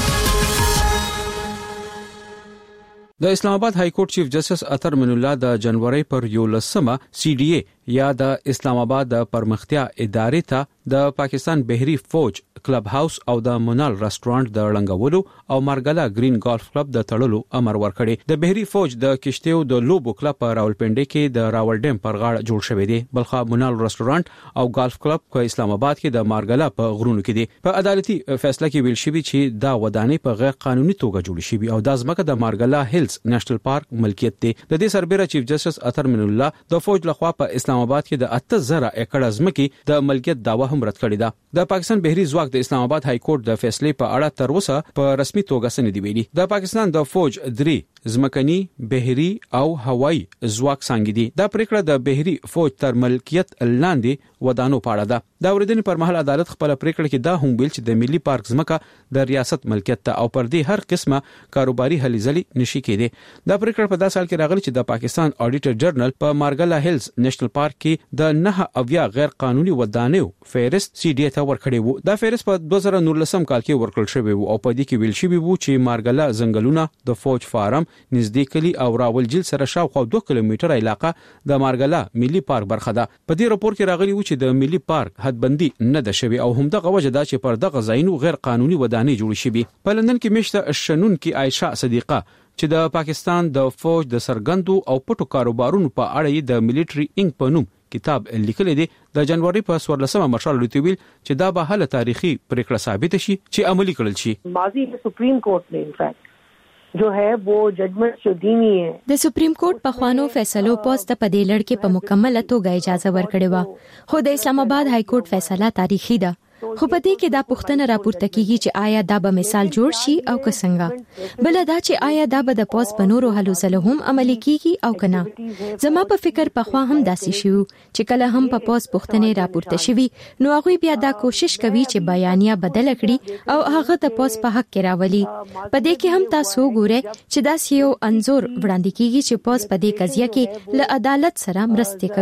د اسلام آباد های کورټ چیف جسټس اطهر من الله د جنوري پر 11مه سی ډي اي یا د اسلام آباد د پرمختیا ادارې ته د پاکستان بهري فوج کلب هاوس او د مونال ریسټورانټ د لنګولو او مارګلا گرین ګالف کلب د تړلو امر ورکړي. د بهري فوج د کشتیو د لوبو کلب په راولپنډي کې د راول ډیم پر غاړه جوړ شوی دی. بلخا مونال ریسټورانټ او ګالف کلب په اسلام آباد کې د مارګلا په غرونو کې دي. په عدالتي فیصله کې ویل شوی چې دا ودانۍ په غیر قانوني توګه جوړ شوی او د ځمکه د مارګلا هیلز نېشنل پارک ملکیت دی. د دې سربېره چیف جسټس اطهر من الله د فوج لخوا په اسلام آباد کې د 8000 ایکړ ځمکې د ملکیت داوا هم رد کړې ده. د پاکستان بهري ځواک د اسلام آباد های کورټ د فیصلې په اړه تر اوسه په رسمي توګه سندې ویلي. د پاکستان د فوج 3 ځمکني بهري او هوایي ځواک څنګه دي. دا پریکړه د بهري فوج تر ملکیت لاندې ودانو پاړه ده. دا ورځې پر مهال عدالت خپل پریکړه کې دا هم ویل چې د ملي پارک ځمکه د ریاست ملکیت ته او پر دې هر قسمه کاروباري هلي ځلي نشي کېده. دا پریکړه په 10 سال کې راغلی چې د پاکستان اډیټر جرنل په مارګلا هیلز نېشنل پارک کې د 9 غیر قانوني ودانیو فهرست سی ډي ته ورکړی وو. دا فهرست په 2019 کال کې ورکړل شوی وو او په دې کې ویل شوی وو چې مارګلا ځنګلونه د فوج فارم نږدې کلی او راول جیل سره شاوخوا 2 کیلومتر علاقه د مارګلا ملي پارک برخه ده. په دې راپور کې راغلی و چې د ملي پارک حدبندي نه ده شوی او هم دغه وجه ده چې پر دغه ځایونو غیر قانوني ودانۍ جوړ شوي. په لندن کې مشته شنونکي عائشه صدیقه چې د پاکستان د فوج د سرګندو او پټو کاروبارونو په اړه د ملټري انک په نوم کتاب لیکل دي. د جنوري په 14مه مشال لوتویل چې دا به هله تاریخي پریکړه ثابت شي چې عملی کړل شي. ماضی میں سپریم کورٹ نے انفیکٹ جو ہے وہ ججمنٹ جو دینی ہے د سپریم کورٹ په خوانو فیصلو پوسټ په دې لړ کې په مکمل توګه اجازه ورکړې و. خو د اسلام آباد های کورټ فیصله تاریخي ده. خو په دې کې دا پوښتنه راپورته کیږي چې آیا دا به مثال جوړ شي او که څنګه. بل دا چې آیا دا به د پوسټ په نورو حلو سره هم عملي کیږي او کنه. زما په فکر په خوا هم داسې شو چې کله هم په پوسټ پوښتنه راپورته شوي نو هغه بیا دا کوشش کوي چې بیانیه بدل کړي او هغه د پوسټ په حق کې راولي. په دې کې هم تاسو ګورئ چې دا یو انزور وړاندې کیږي چې پوسټ په دې قضیه کې له عدالت سره مرسته کوي.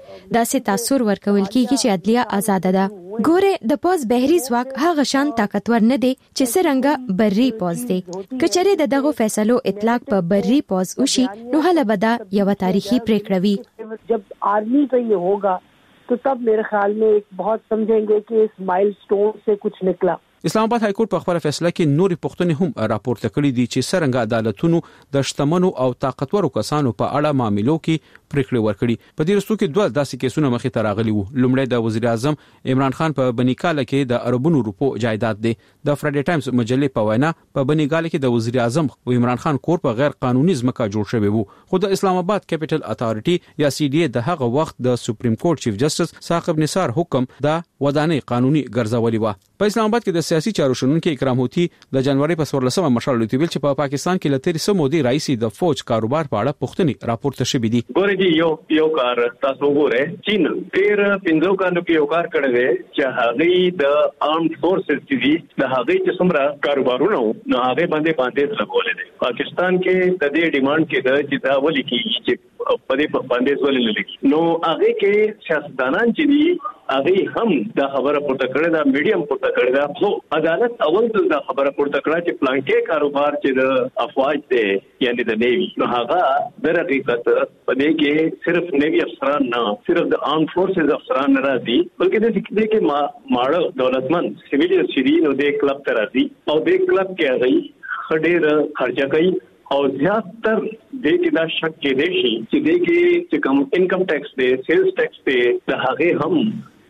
داسې تاثیر ورکول کیږي چې عدلیه آزاد ده. ګوره د پوز بهري ځواک هغه شان طاقتور نه دی چې څنګه بري پوز دی. کچره دغه فیصلو اطلاق په بري پوز وشي نو هله بدا یو تاریخي پریکړه وي. जब आर्मी का ये होगा तो तब मेरे ख्याल में एक बहुत समझेंगे कि इस माइलस्टोन से कुछ निकला. اسلام آباد های کورټ په خبره فیصله کې نوري پښتنې هم راپورته کړې دي چې څنګه عدالتونو د شتمنو او طاقتورو کسانو په اړه معاملو کې پریکړې ورکړي. په دې رستو کې دوه داسې کیسونه مخې ته راغلي وو. لومړی د وزیر اعظم عمران خان په بنیګاله کې د اربونو روپو جایداد دی. د فرایډے ټایمز مجلې په وینا په بنیګاله کې د وزیر اعظم او عمران خان کور په غیر قانوني ځمکه جوړ شوی وو. خو د اسلام آباد کیپټل اتھارټي یا سی ډي اے د هغه وخت د سپریم کورټ چیف جسټس ثاقب نثار حکم د ودانۍ قانوني ګرځولې و. په اسلام آباد کې د سیاسي چارو شنونکو اکرام هوتی د جنوري په 14مه مشال لوي چې په پاکستان کې لتري سمودي رئیسي د فوج کاروبار په اړه پښتني راپورته شوې دي. ګورې دی یو کار تاسو وګورئ چین تیر 15 کالو کې یو کار کړی دی چې هغه د آرم فورسز چې د هغه چې څومره کاروبارونه نو هغه باندې لګولې دي. پاکستان کې د دې ډیماند کې د چې دا ولي کې چې په باندې ولې لګي نو هغه کې سیاستدانان چې دي هغه هم دا خبره پورته کړې ده میډیم پورته کړې ده. خو عدالت اول دا خبره پورته کړه چې پلانکې کاروبار چې د افواج دی یعنی د نیوی نو هغه د حقیقت په دې کې صرف نیوی افسران نه صرف د آرم فورسز افسران نه راځي بلکې د دې کې ماړه دولتمند سیویل شری نو د کلب ته راځي او د کلب کې هغه خډېر خرچه کوي او زیاتر دې کې دا شک کې دی چې دې کې چې کوم انکم ټیکس دی سیلز ټیکس دی د هغه هم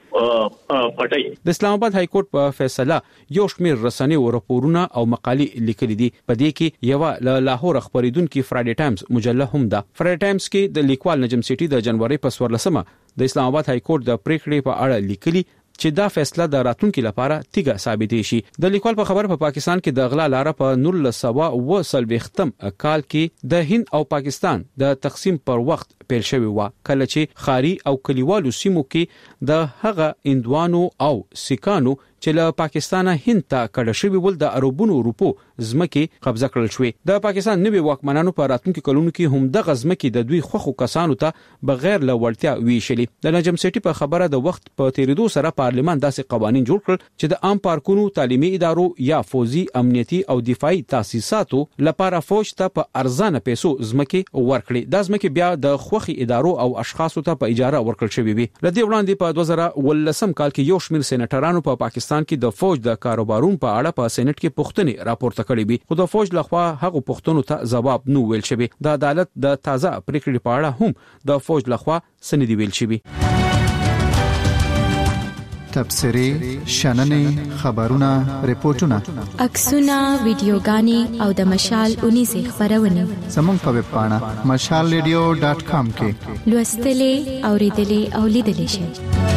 پټای. د اسلام آباد های کورټ په فیصله یو شمېر رسنۍ او راپورونه او مقالې لیکلي دي. په دې کې یو له لاهور خبرېدونکو فرایډے ټایمز مجله هم ده. فرایډے ټایمز کې د لیکوال نجم سیټي د جنوري په 14مه د اسلام آباد های کورټ د پریکړې په اړه لیکلي چې دا فیصله د راتلونکو لپاره تیګه ثابتې شي. د لیکوال په خبر په پاکستان کې د غلا لاره په 1920 کال کې د هند او پاکستان د تقسیم پر وخت پیل شوی و کله چې خاري او کلیوالو سیمو کې د هغه اندوانو او سیکانو چې له پاکستانه هند ته کډه شوی ول د اربونو روپو ځمکې قبضه کړل شوې. د پاکستان نوي واکمنانو په راتلونکو کلونو کې هم د غزمکې د دوی خوخو کسانو ته بغیر له وړتیا ویشلې. د نجم سیټي په خبره د وخت په تیریدو سره پارلمان داسې قوانين جوړ کړل چې د عام پارکونو تعلیمي ادارو یا فوزي امنیتي او دفاعي تاسیساتو لپاره فوج ته په ارزانه پیسو ځمکې ورکړي. د ځمکې بیا د خوخي ادارو او اشخاصو ته په اجاره ورکړل شوې وي. لدې وړاندې په 2018 کال کې یو شمېر سېنیټرانو په پاکستان کې د فوج د کاروبارونو په اړه په سېنات کې پوښتنې راپورته کړې وي خو د فوج لخوا هغه پوښتنو ته ځواب نو ویل شوی. د عدالت د تازه پریکړې په اړه هم د فوج لخوا سندې ویل شوی. تبصري شننې خبرونه ریپورتونه عکسونه ویډیوګانې او د مشال 19 خبرونه زموږ په ویب پاڼه mashalradio.com کې لوستلې اوریدلې او لیدلې شئ.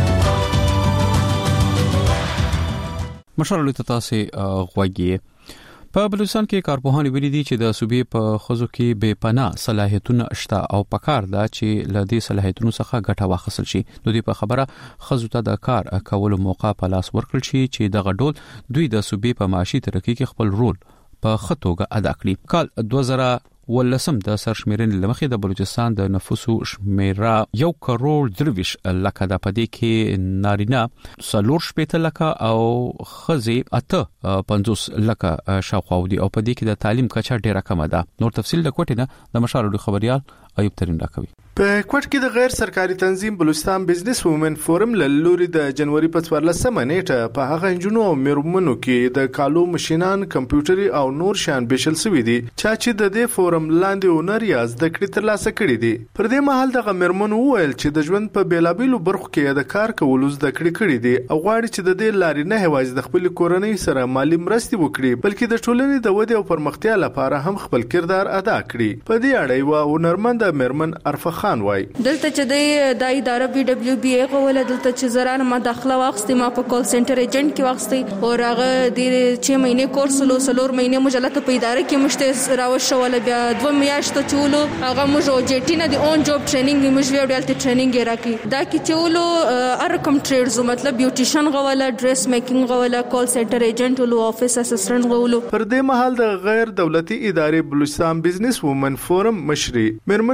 مشال تاسو غوږی په بلوچستان کې کارپوهان ویلي دي چې د صوبې په خزو کې بے پناه صلاحیتونه شته او پکار ده چې لدې صلاحیتونو څخه ګټه واخیستل شي. نو دې په خبره خزو ته د کار کولو موقع په لاس ورکړل شي چې د غډول دوی د صوبې په معاشي ترقۍ کې خپل رول په خطوګه ادا کړي. کال 2013 د سرشمیرنې لمخې د بلوچستان د نفوسو شمیره 1 کروڑ 23 لک د پدې کې نارینه 4 لک او خزې 50 لک شاوخوا دي او پدې کې د تعلیم کچه ډیره کمه ده. نور تفصیل د کوټې نه د مشال خبريال ایوب ترين راکوي. په کوټ کې د غیر سرکاري تنظیم بلوچستان بزنس وومن فورم لوري د جنوري په 14مه نیټه په هغه انجنونو او مرمنو کې د کالو ماشينان کمپیوټري او نور شان بشل سوي دي چې د دې فورم لاندې اونر یاز د کړي تر لاسه کړي دي. پر دې مهال د مرمنو ویل چې د ژوند په بیلابیلو برخو کې د کار کولو د کړي دي او غواړي چې د دې لارې نه هواز د خپل کورنۍ سره مالی مرستي وکړي بلکې د ټولنې د ودې او پرمختیا لپاره هم خپل کردار ادا کړي. په دې اړه یو هنرمند مرمن عرفه خان وای دلته چې د اداره بي دبليو بي اي غوله دلته چې زران ما داخله واخستې ما په کال سنټر ایجنټ کې واخستې او هغه د 6 مهینې کورس لو سلور مهینې مجلته په اداره کې مشته راوښول بیا 2 میاشتې چولو هغه موږ او جټینه د اون جاب ټریننګ موږ ویډیالته ټریننګ راکې دا کې چولو ارکم ټریډز مطلب بیوټیشن غوله ډریس میکینګ غوله کال سنټر ایجنټ لو افیس اسسټنټ غولو. پر دې مهال د غیر دولتي ادارې بلوچستان بزنس وومن فورم مشري مرمن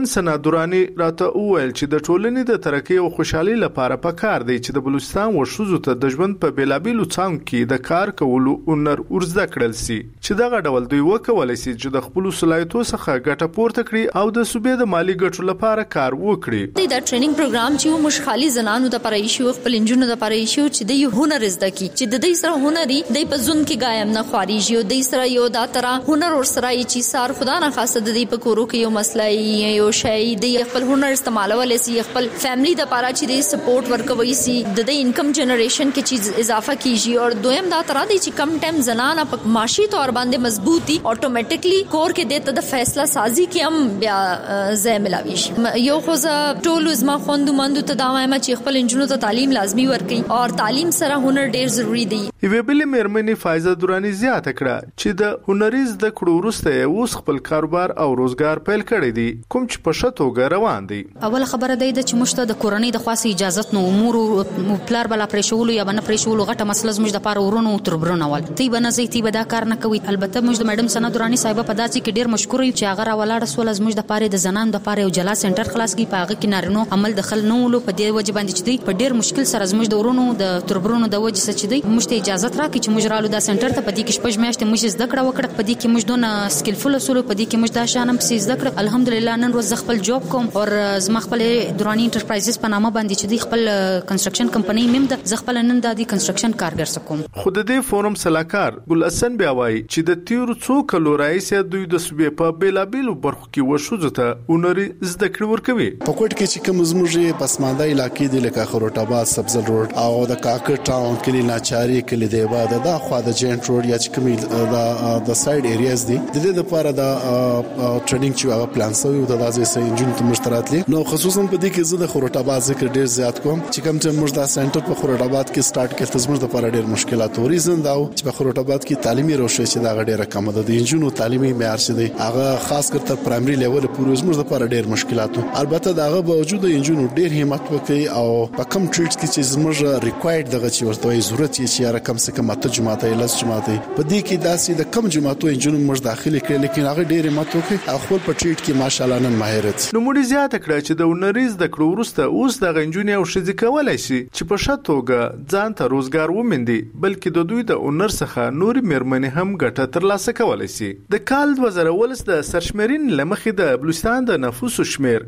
ډاکټران سنا دورانی راته وویل چې د ټولنې د ترقۍ او خوشحالي لپاره پکار دی چې د بلوچستان وشوزو ته د ژوند په بیلابیلو څانګو کې د کار کولو هنر ورزده کړل سي چې دغه ډول دوی وکولای شي چې د خپل صلاحیتونو څخه ګټه پورته کړي او د صوبې د مالی ګټو لپاره کار وکړي. دا ټریننګ پروګرام چې موږ خالي زنانو د پرای شو خپل انجونو د پرای شو چې د یو هنر زده کی چې د دې سره هنري د په ځون کې قائم نه خارجي او د سره یو د تر هنر ور سره چې سار خدا نه خاصه د دې په کورو کې یو مسله یو شی د خپل هنر استعمالول سي خپل فیملی د پاره چې د سپورټ ورکوي سي د انکم جنریشن کې چیز اضافه کیږي او دویم دا تر دي چې کم ټایم زنانه په معاشي تور باندې مضبوطي اتوماتیکلی کور کې د فیصله سازي کې هم بیا ځای ملاوي شي. یو خو ټول زما خوندو مندو ته دا وایم چې خپل انجونو ته تعلیم لازمي ورکړي او تعلیم سره هنر ډیر ضروری دی. یوه بل مېرمنې فایزه دورانی زیاته کړه چې د هنري زده کړو وروسته اوس خپل کاروبار او روزګار پیل کړی دی کوم چې په شتوګه روان دی. اول خبره دی چې مشته د کورنۍ د خاصه اجازه نو امور پلار بل پرېښول یا بنه پرېښول غټه مسله زموږ د پاره ورونو تربرونه ول تی بنه زی تی به دا کار نه کوي. البته موږ د میډم سنا دورانی صاحب په داسې کې ډیر مشکور یو چې هغه راولاړ سول زموږ د پاره د زنان د پاره یو جلا سنټر خلاص کی پاغه کې نارینو عمل دخل نه ولو په دې وجه باندې چې دی په ډیر مشکل سره زموږ د ورونو د تربرونو د وجه سره چې دی مشته اجازه راکړي چې موږ رالو دا سنټر ته په دې کې شپږ میاشتې موږ زده کړه وکړه په دې کې موږ دونه سکلفل اصول په دې کې موږ دا شانم سې زده کړه. الحمدلله نن ورځ خپل جاب کوم او زما خپل دورانی انټرپرایزز په نامه باندې چې دی خپل کنستراکشن کمپنی مم د ز خپل نن د کنستراکشن کارګر سکوم. خود دې فورم سلاکار ګل حسن بیا وایي چې د تیر څو کلو رئیس دوی د صوبې په بیلابیلو برخو کې وشوزه ته اونري زده کړې ورکوي. په کوټ کې چې کوم زموږ پسمانده علاقې د لکه خروټ آباد سبزل روډ او د کاکړ ټاون کلی ناچاري کلی دی بعد د خوا د جینټ روډ یا چې کوم د ساید ایریاز دي د دې لپاره د ټریننګ چې هغه پلان شوی د دازې سې انجن ته مشترکاتلی نو خصوصا په دې کې زه د خروټ آباد ذکر ډیر زیات کوم چې کوم چې موږ د سنټر په خروټ آباد کې سٹارټ کړل تاسو موږ د لپاره ډیر مشکلات ورېزن دا چې په خروټ آباد کې تعلیمي روشه چې دا ډیره کم ده د انجنونو تعلیمي معیار چې دی هغه خاص کر تر پرایمري لیول پورې موږ د لپاره ډیر مشکلات البته دا هغه باوجود انجنونو ډیر همت وکړي او په کم ټریټس کې چې موږ ریکوایرډ دغه چې ورته ضرورت یې چې را کم څه کم ته جماعت یې لاس جماعت په دې کې داسې د کم جماعتو انجنونو موږ داخلي کړل لیکن هغه ډیر همت وکړي خپل په ټریټ کې ماشاءالله نن ماهرت نو موږ زیاته کړ چې د ونریز د کړو ورسته اوس د غنجونی او شذ کولای شي چې په شتوګه ځان ته روزګار ومندي بلکې د دوی د اونر څخه نور مېرمنې هم ګټه ترلاسه کولای شي. د کال 2019 د سرشمرین لمخې د بلوچستان د نفوسو شمیر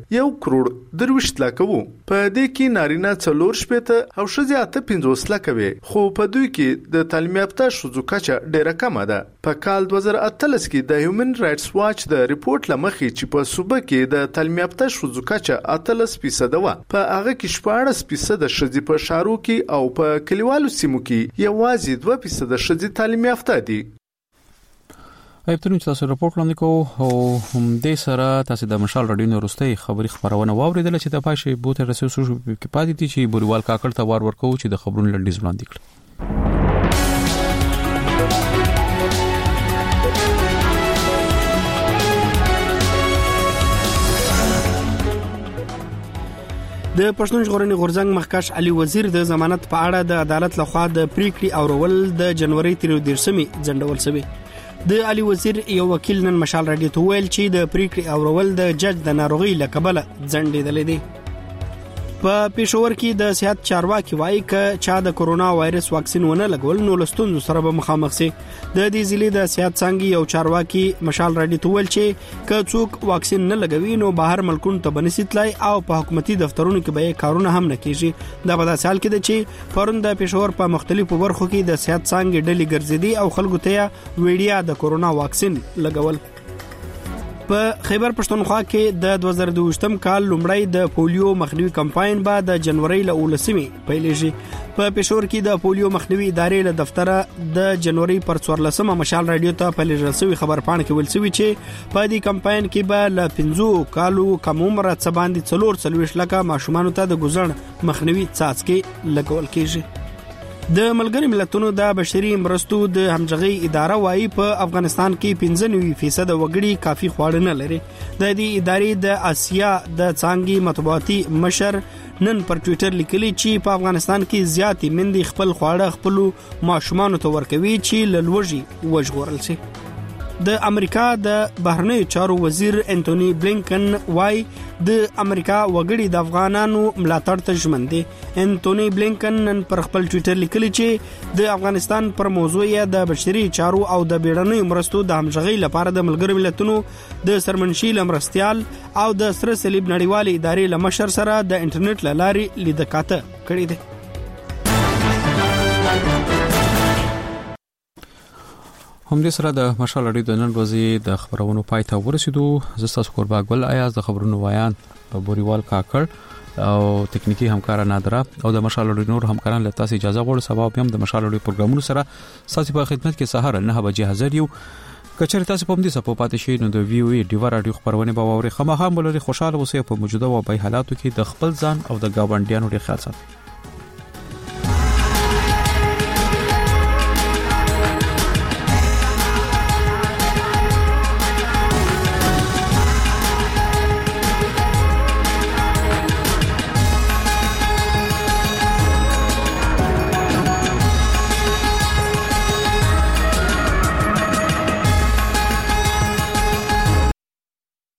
1.23 لک وو په دې کې نارینه 4 شپته او ښځې 8.50 لک وي خو په دوی کې د تعلیم یافته ښځو کچه ډیره کمه ده. په کال 2018 کې د هیومن رائټس واچ د ریپورت لمخې چې په صوبه کې د تعلیم یافته ښځو کچه 18% و په هغه کې 14% ښځې په شارو کې او په کلیوالو سیمو کې یوازې 2% ښځې تعلیم یافته دي. ایبترون چې تاسو راپورټ لاندې کوو او هم دې سره تاسو د مشال رادیو نورستۍ خبري خبرونه واوریدل چې د پاشه بوته رسو سو کې پاتې دي چې بوریوال کاکړ ته وار ورکو چې د خبرونو لنډیز وړاندې کړ. د پښتون ژغورنې غورځنګ مخکښ علي وزیر د ضمانت په اړه د عدالت لخوا د پریکړې اورول د جنوري 13 ځنډول شوی. د علي وزیر یو وکیل نن مشال رادیو ته ویل چې د پریکړې اورول د جج د ناروغي لکبله ځنډېدل دي. په پېښور کې د صحت چارواکي وایي ک چا د کورونا وایرس واکسین ونه لګول نو لستون سره به مخامخ سي. د دې ضلع د صحت څنګه یو چارواکي مشال رادیو ته ویل چې ک څوک واکسین نه لګوي نو بهر ملکونو ته بنسیتلای او په حکومتي دفترونو کې به کارونه هم نه کیږي. دا په داسې حال کې ده چې پرون د پېښور په مختلفو برخو کې د صحت څنګه ډلې ګرځېدي او خلکو ته ویډیا د کورونا واکسین لګول. په خیبر پښتونخوا کې د 2022م کال لومړی د پولیو مخنیوي کمپاین به د جنوري ل 19 پیلېږي. په پېښور کې د پولیو مخنیوي ادارې له دفتره د جنوري پر 14مه مشال رادیو ته په لږه خبر پاڼه کې ویل شوی چې په دې کمپاین کې به ل 15 کالو کم عمر څخه باندې 4 لکه ماشومان ته د ګزړ مخنیوي څاڅکي لګول کېږي. د ملګری ملتونو د بشري مرستو د همغږي اداره وايي په افغانستان کې 95% وګړي کافي خواړه نه لري. د دې ادارې د آسیا د څانګي مطبوعاتي مشر نن پر ټوئیټر لیکلي چې په افغانستان کې زیاتې مندي خپل خواړه خپل ماشومان ته ورکوي چې لوږې وژغورل شي. د امریکا د بهرنی چارو وزیر انټونی بلینکن وايي د امریکا وګړي د افغانانو ملاتړ ته ژمن دي. انټونی بلینکن نن پر خپل ټوئیټر لیکلی چې د افغانستان پر موضوع یې د بشري چارو او د بیړنیو مرستو د همغږي لپاره د ملګرو ملتونو د سرمنشي لمرستيال او د سره صلیب نړیوالې ادارې لمشر سره د انټرنیټ لارې لیدکاته کړې ده. هم دې سره د مشال اړې د نن ورځې د خبرونو پای ته ورسېدو. زه تاسو قربا ګل ایاز د خبرونو وایان بوریوال کاکړ او تکنیکی همکار نادره او د مشال اړې نور همکاران له تاسو اجازه غواړم. سبا هم د مشال اړې پروګرامونو سره تاسو په خدمت کې سهار 9 بجې حاضر یو. کچېرې تاسو په دې سپو پاتې شئ نو د وی او ای ډیوا رادیو خبرونه به ووري. خامخا مولري خوشاله اوسئ په موجوده وبای حالاتو کې د خپل ځان او د گاونډیانو لپاره خیال ساتئ.